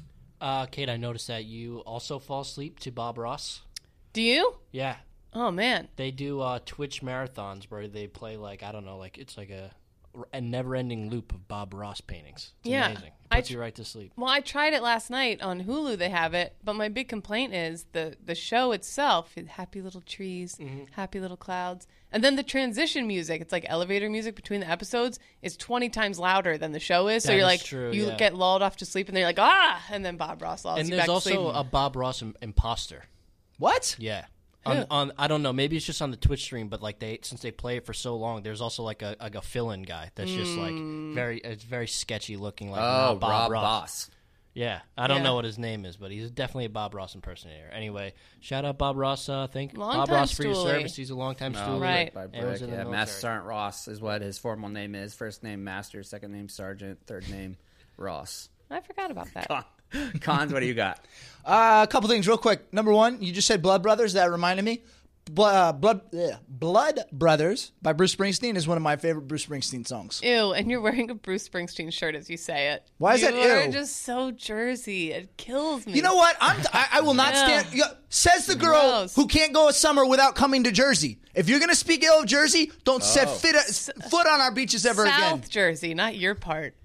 Uh, Kate, I noticed that you also fall asleep to Bob Ross. Do you? Yeah. Oh man. They do uh, Twitch marathons where they play, like, I don't know, like it's like a, a never-ending loop of Bob Ross paintings. It's Yeah. amazing. I Puts tr- you right to sleep. Well, I tried it last night on Hulu. They have it, but my big complaint is the the show itself. Happy little trees, happy little clouds, and then the transition music. It's like elevator music between the episodes is twenty times louder than the show is. So That you're is like, true, you yeah. get lulled off to sleep, and then you're like, ah, and then Bob Ross lulls And you there's back to also sleep. a Bob Ross im- imposter. What? Yeah. On, on I don't know, maybe it's just on the Twitch stream, but like they since they play it for so long, there's also like a like a fill-in guy that's just like very it's very sketchy looking, like Oh, not Bob Rob Ross. Boss. Yeah, I don't Yeah. know what his name is, but he's definitely a Bob Ross impersonator. Anyway, shout out Bob Ross. Uh, thank Long Bob time Ross for your stoolie. service. He's a long time Oh, stoolie. Right. By And was Brick. in the Yeah, military. Master Sergeant Ross is what his formal name is. First name Master, second name Sergeant, third name Ross. I forgot about that. Cons, what do you got? Uh, a couple things real quick. Number one, you just said Blood Brothers. That reminded me. Bl- uh, Blood yeah. Blood Brothers by Bruce Springsteen is one of my favorite Bruce Springsteen songs. Ew, and you're wearing a Bruce Springsteen shirt as you say it. Why is you that are ew? just so Jersey. It kills me. You know what? I'm, I, I will not Yeah. stand. Yeah, says the girl Gross. who can't go a summer without coming to Jersey. If you're going to speak ill of Jersey, don't set fit, foot on our beaches ever South again. Jersey, not your part.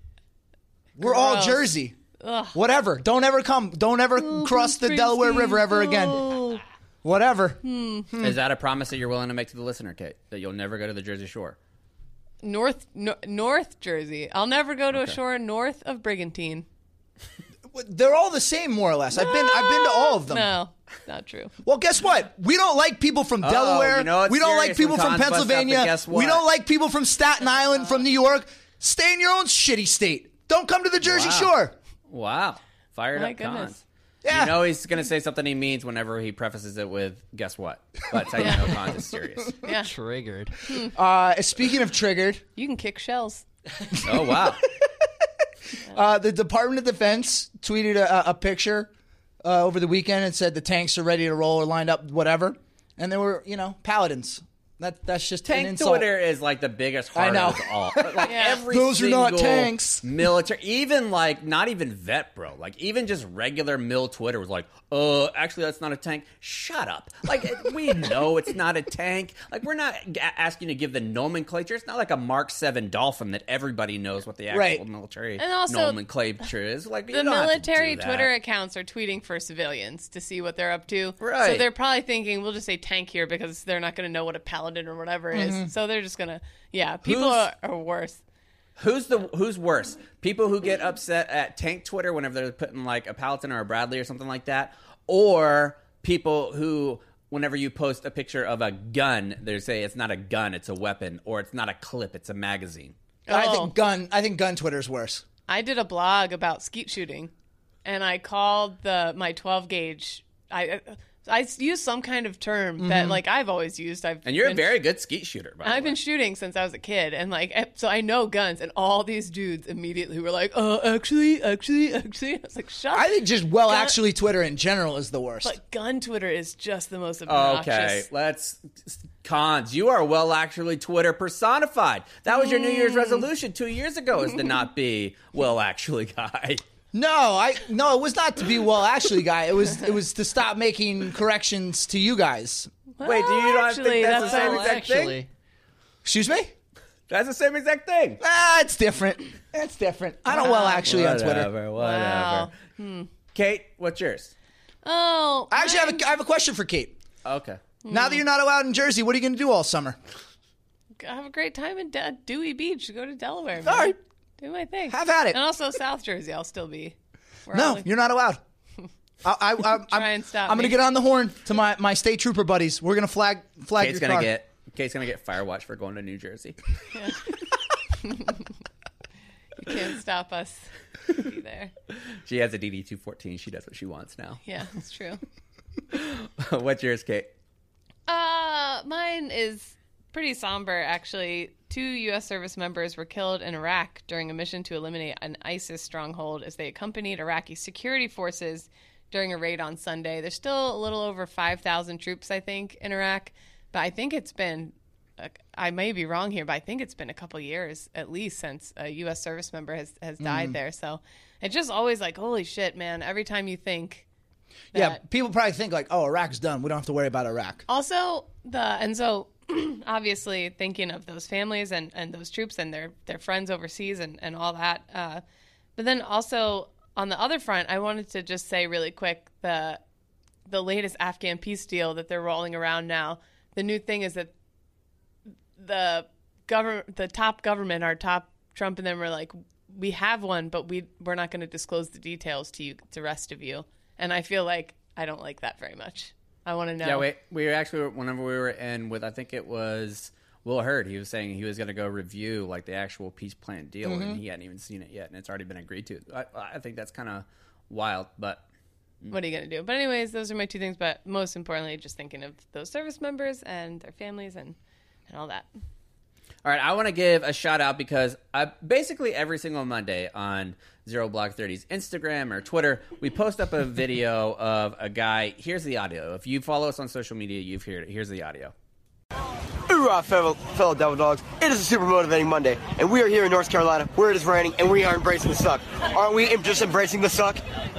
We're all Gross. Jersey. Ugh. Whatever. Don't ever come. Don't ever cross the Delaware River ever again. Whatever. Is that a promise that you're willing to make to the listener, Kate? That you'll never go to the Jersey Shore? North no, North Jersey. I'll never go to a shore north of Brigantine. They're all the same, more or less. I've been. I've been to all of them. No, not true. Well, guess what? We don't like people from Uh-oh, Delaware. you know it's we don't serious like people when from Cons bust out the Pennsylvania. guess We what. don't like people from Staten Island, from New York. Stay in your own shitty state. Don't come to the Jersey Wow. Shore. Wow. Fired My up goodness. Cons. Yeah. You know he's going to say something he means whenever he prefaces it with, guess what? That's how you know Cons is serious. Yeah, Triggered. Uh, speaking of triggered, you can kick shells. Oh, wow. uh, the Department of Defense tweeted a, a picture uh, over the weekend and said the tanks are ready to roll or lined up, whatever. And they were, you know, paladins. That that's just an Tank insult. Twitter is like the biggest I heart know. of all. Like Yeah. every Those are not single tanks. Military, even like not even vet, bro. Like even just regular mill Twitter was like, "Uh, actually, that's not a tank." Shut up. Like it- we know it's not a tank. Like we're not g- asking to give the nomenclature. It's not like a Mark Seven Dolphin that everybody knows what the actual Right. military And also, nomenclature is. Like you The don't have to military do that. Twitter accounts are tweeting for civilians to see what they're up to. Right. So they're probably thinking, we'll just say tank here because they're not going to know what a paladin or whatever is. So they're just going to, yeah, people Who's- are, are worse. Who's the who's worse? People who get upset at tank Twitter whenever they're putting like a Paladin or a Bradley or something like that, or people who whenever you post a picture of a gun, they say it's not a gun, it's a weapon, or it's not a clip, it's a magazine. I Oh. think gun. I think gun Twitter's worse. I did a blog about skeet shooting, and I called the my twelve gauge. I I use some kind of term mm-hmm. that like I've always used. I've and you're been, a very good skeet shooter. By the I've way. been shooting since I was a kid, and like so I know guns. And all these dudes immediately were like, "Uh, actually, actually, actually." I was like, "Shut." I think just well, gun- actually, Twitter in general is the worst. But gun Twitter is just the most obnoxious. Okay, let's cons. You are well, actually, Twitter personified. That was your New Year's resolution two years ago, is to not be well, actually, guy. No, I no, it was not to be well actually, guy. It was it was to stop making corrections to you guys. Well, Wait, do you not actually, think that's, that's the same Well, exact actually, thing? Excuse me? That's the same exact thing. Ah, it's different. It's different. I don't well actually on Twitter. Whatever, whatever. Wow. Hmm. Kate, what's yours? Oh, I actually have mine- a, I have a question for Kate. Okay. Now that you're not out in Jersey, what are you going to do all summer? have a great time in De- Dewey Beach. Go to Delaware. Man. All right. Do my thing. Have at it. And also South Jersey. I'll still be. We're No, all- you're not allowed. I, I, I, I'm, Try and stop I'm going to me. get on the horn to my, my state trooper buddies. We're going to flag flag Kate's your gonna car. get Kate's gonna get Firewatch for going to New Jersey. You can't stop us. Be there. She has a D D two fourteen. She does what she wants now. Yeah, that's true. What's yours, Kate? Uh, mine is pretty somber, actually. Two U S service members were killed in Iraq during a mission to eliminate an ISIS stronghold as they accompanied Iraqi security forces during a raid on Sunday. There's still a little over five thousand troops, I think, in Iraq. But I think it's been, uh, I may be wrong here, but I think it's been a couple years at least since a U S service member has, has died Mm. there. So it's just always like, holy shit, man. Every time you think that. Yeah, people probably think like, oh, Iraq's done. We don't have to worry about Iraq. Also, the and so obviously thinking of those families and, and those troops and their, their friends overseas and, and all that. Uh, but then also on the other front, I wanted to just say really quick the the latest Afghan peace deal that they're rolling around now. The new thing is that the government, the top government, our top Trump and them were like, we have one, but we we're not going to disclose the details to you, to the rest of you. And I feel like I don't like that very much. I want to know. Yeah, wait. We were actually whenever we were in with, I think it was Will Hurd. He was saying he was going to go review like the actual peace plan deal, Mm-hmm. and he hadn't even seen it yet, and it's already been agreed to. I, I think that's kind of wild, but What are you going to do? But anyways, those are my two things. But most importantly, just thinking of those service members and their families and, and all that. all right. I want to give a shout out because I basically every single Monday on Zero Block thirty's Instagram or Twitter, we post up a video of a guy. Here's the audio. If you follow us on social media, you've heard it. Here's the audio. Hoorah, fellow, fellow Devil Dogs. It is a super motivating Monday, and we are here in North Carolina where it is raining, and we are embracing the suck. Aren't we just embracing the suck?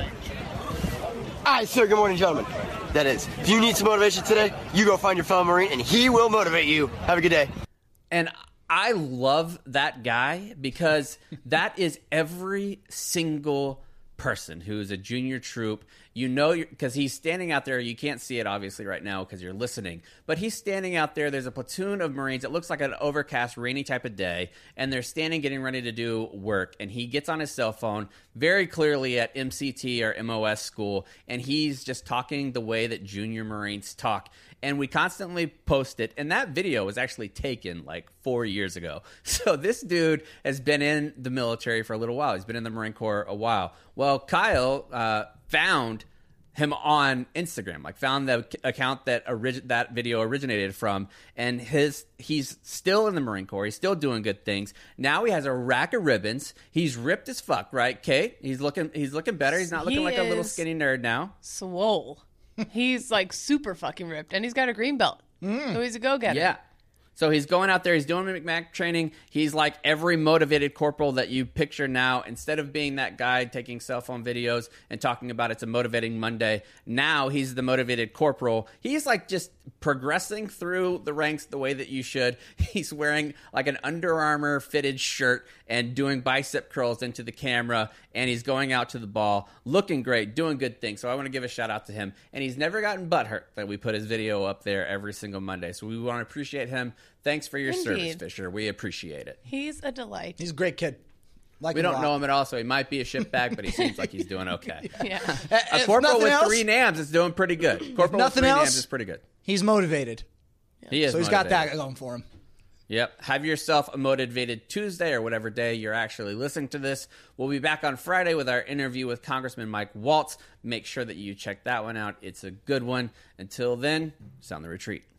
Aye, sir. Good morning, gentlemen. That is. If you need some motivation today, you go find your fellow Marine, and he will motivate you. Have a good day. And I love that guy because that is every single person who's a junior troop. You know, because he's standing out there. You can't see it, obviously, right now because you're listening. But he's standing out there. There's a platoon of Marines. It looks like an overcast, rainy type of day. And they're standing, getting ready to do work. And he gets on his cell phone very clearly at M C T or M O S school. And he's just talking the way that junior Marines talk. And we constantly post it. And that video was actually taken like four years ago. So this dude has been in the military for a little while. He's been in the Marine Corps a while. Well, Kyle uh, found him on Instagram, like found the account that orig- that video originated from, and his he's still in the Marine Corps. He's still doing good things. Now he has a rack of ribbons. He's ripped as fuck, right, Kate? He's looking he's looking better. He's not looking He like a little is- skinny nerd now. Swole. He's like super fucking ripped, and he's got a green belt. So he's a go-getter. Yeah. So he's going out there. He's doing McMac training. He's like every motivated corporal that you picture now. Instead of being that guy taking cell phone videos and talking about it's a motivating Monday, now he's the motivated corporal. He's like just progressing through the ranks the way that you should. He's wearing like an Under Armour fitted shirt and doing bicep curls into the camera. And he's going out to the ball, looking great, doing good things. So I want to give a shout out to him. And he's never gotten butthurt that we put his video up there every single Monday. So we want to appreciate him. Thanks for your service, Indeed. Fisher. We appreciate it. He's a delight. He's a great kid. Like We don't know him at all, so he might be a shitbag, but he seems like he's doing okay. Yeah. A If corporal nothing with else, three NAMs is doing pretty good. Corporal with nothing three else, NAMs is pretty good. He's motivated. He is So he's got motivated. that going for him. Yep. Have yourself a motivated Tuesday or whatever day you're actually listening to this. We'll be back on Friday with our interview with Congressman Mike Waltz. Make sure that you check that one out. It's a good one. Until then, sound the retreat.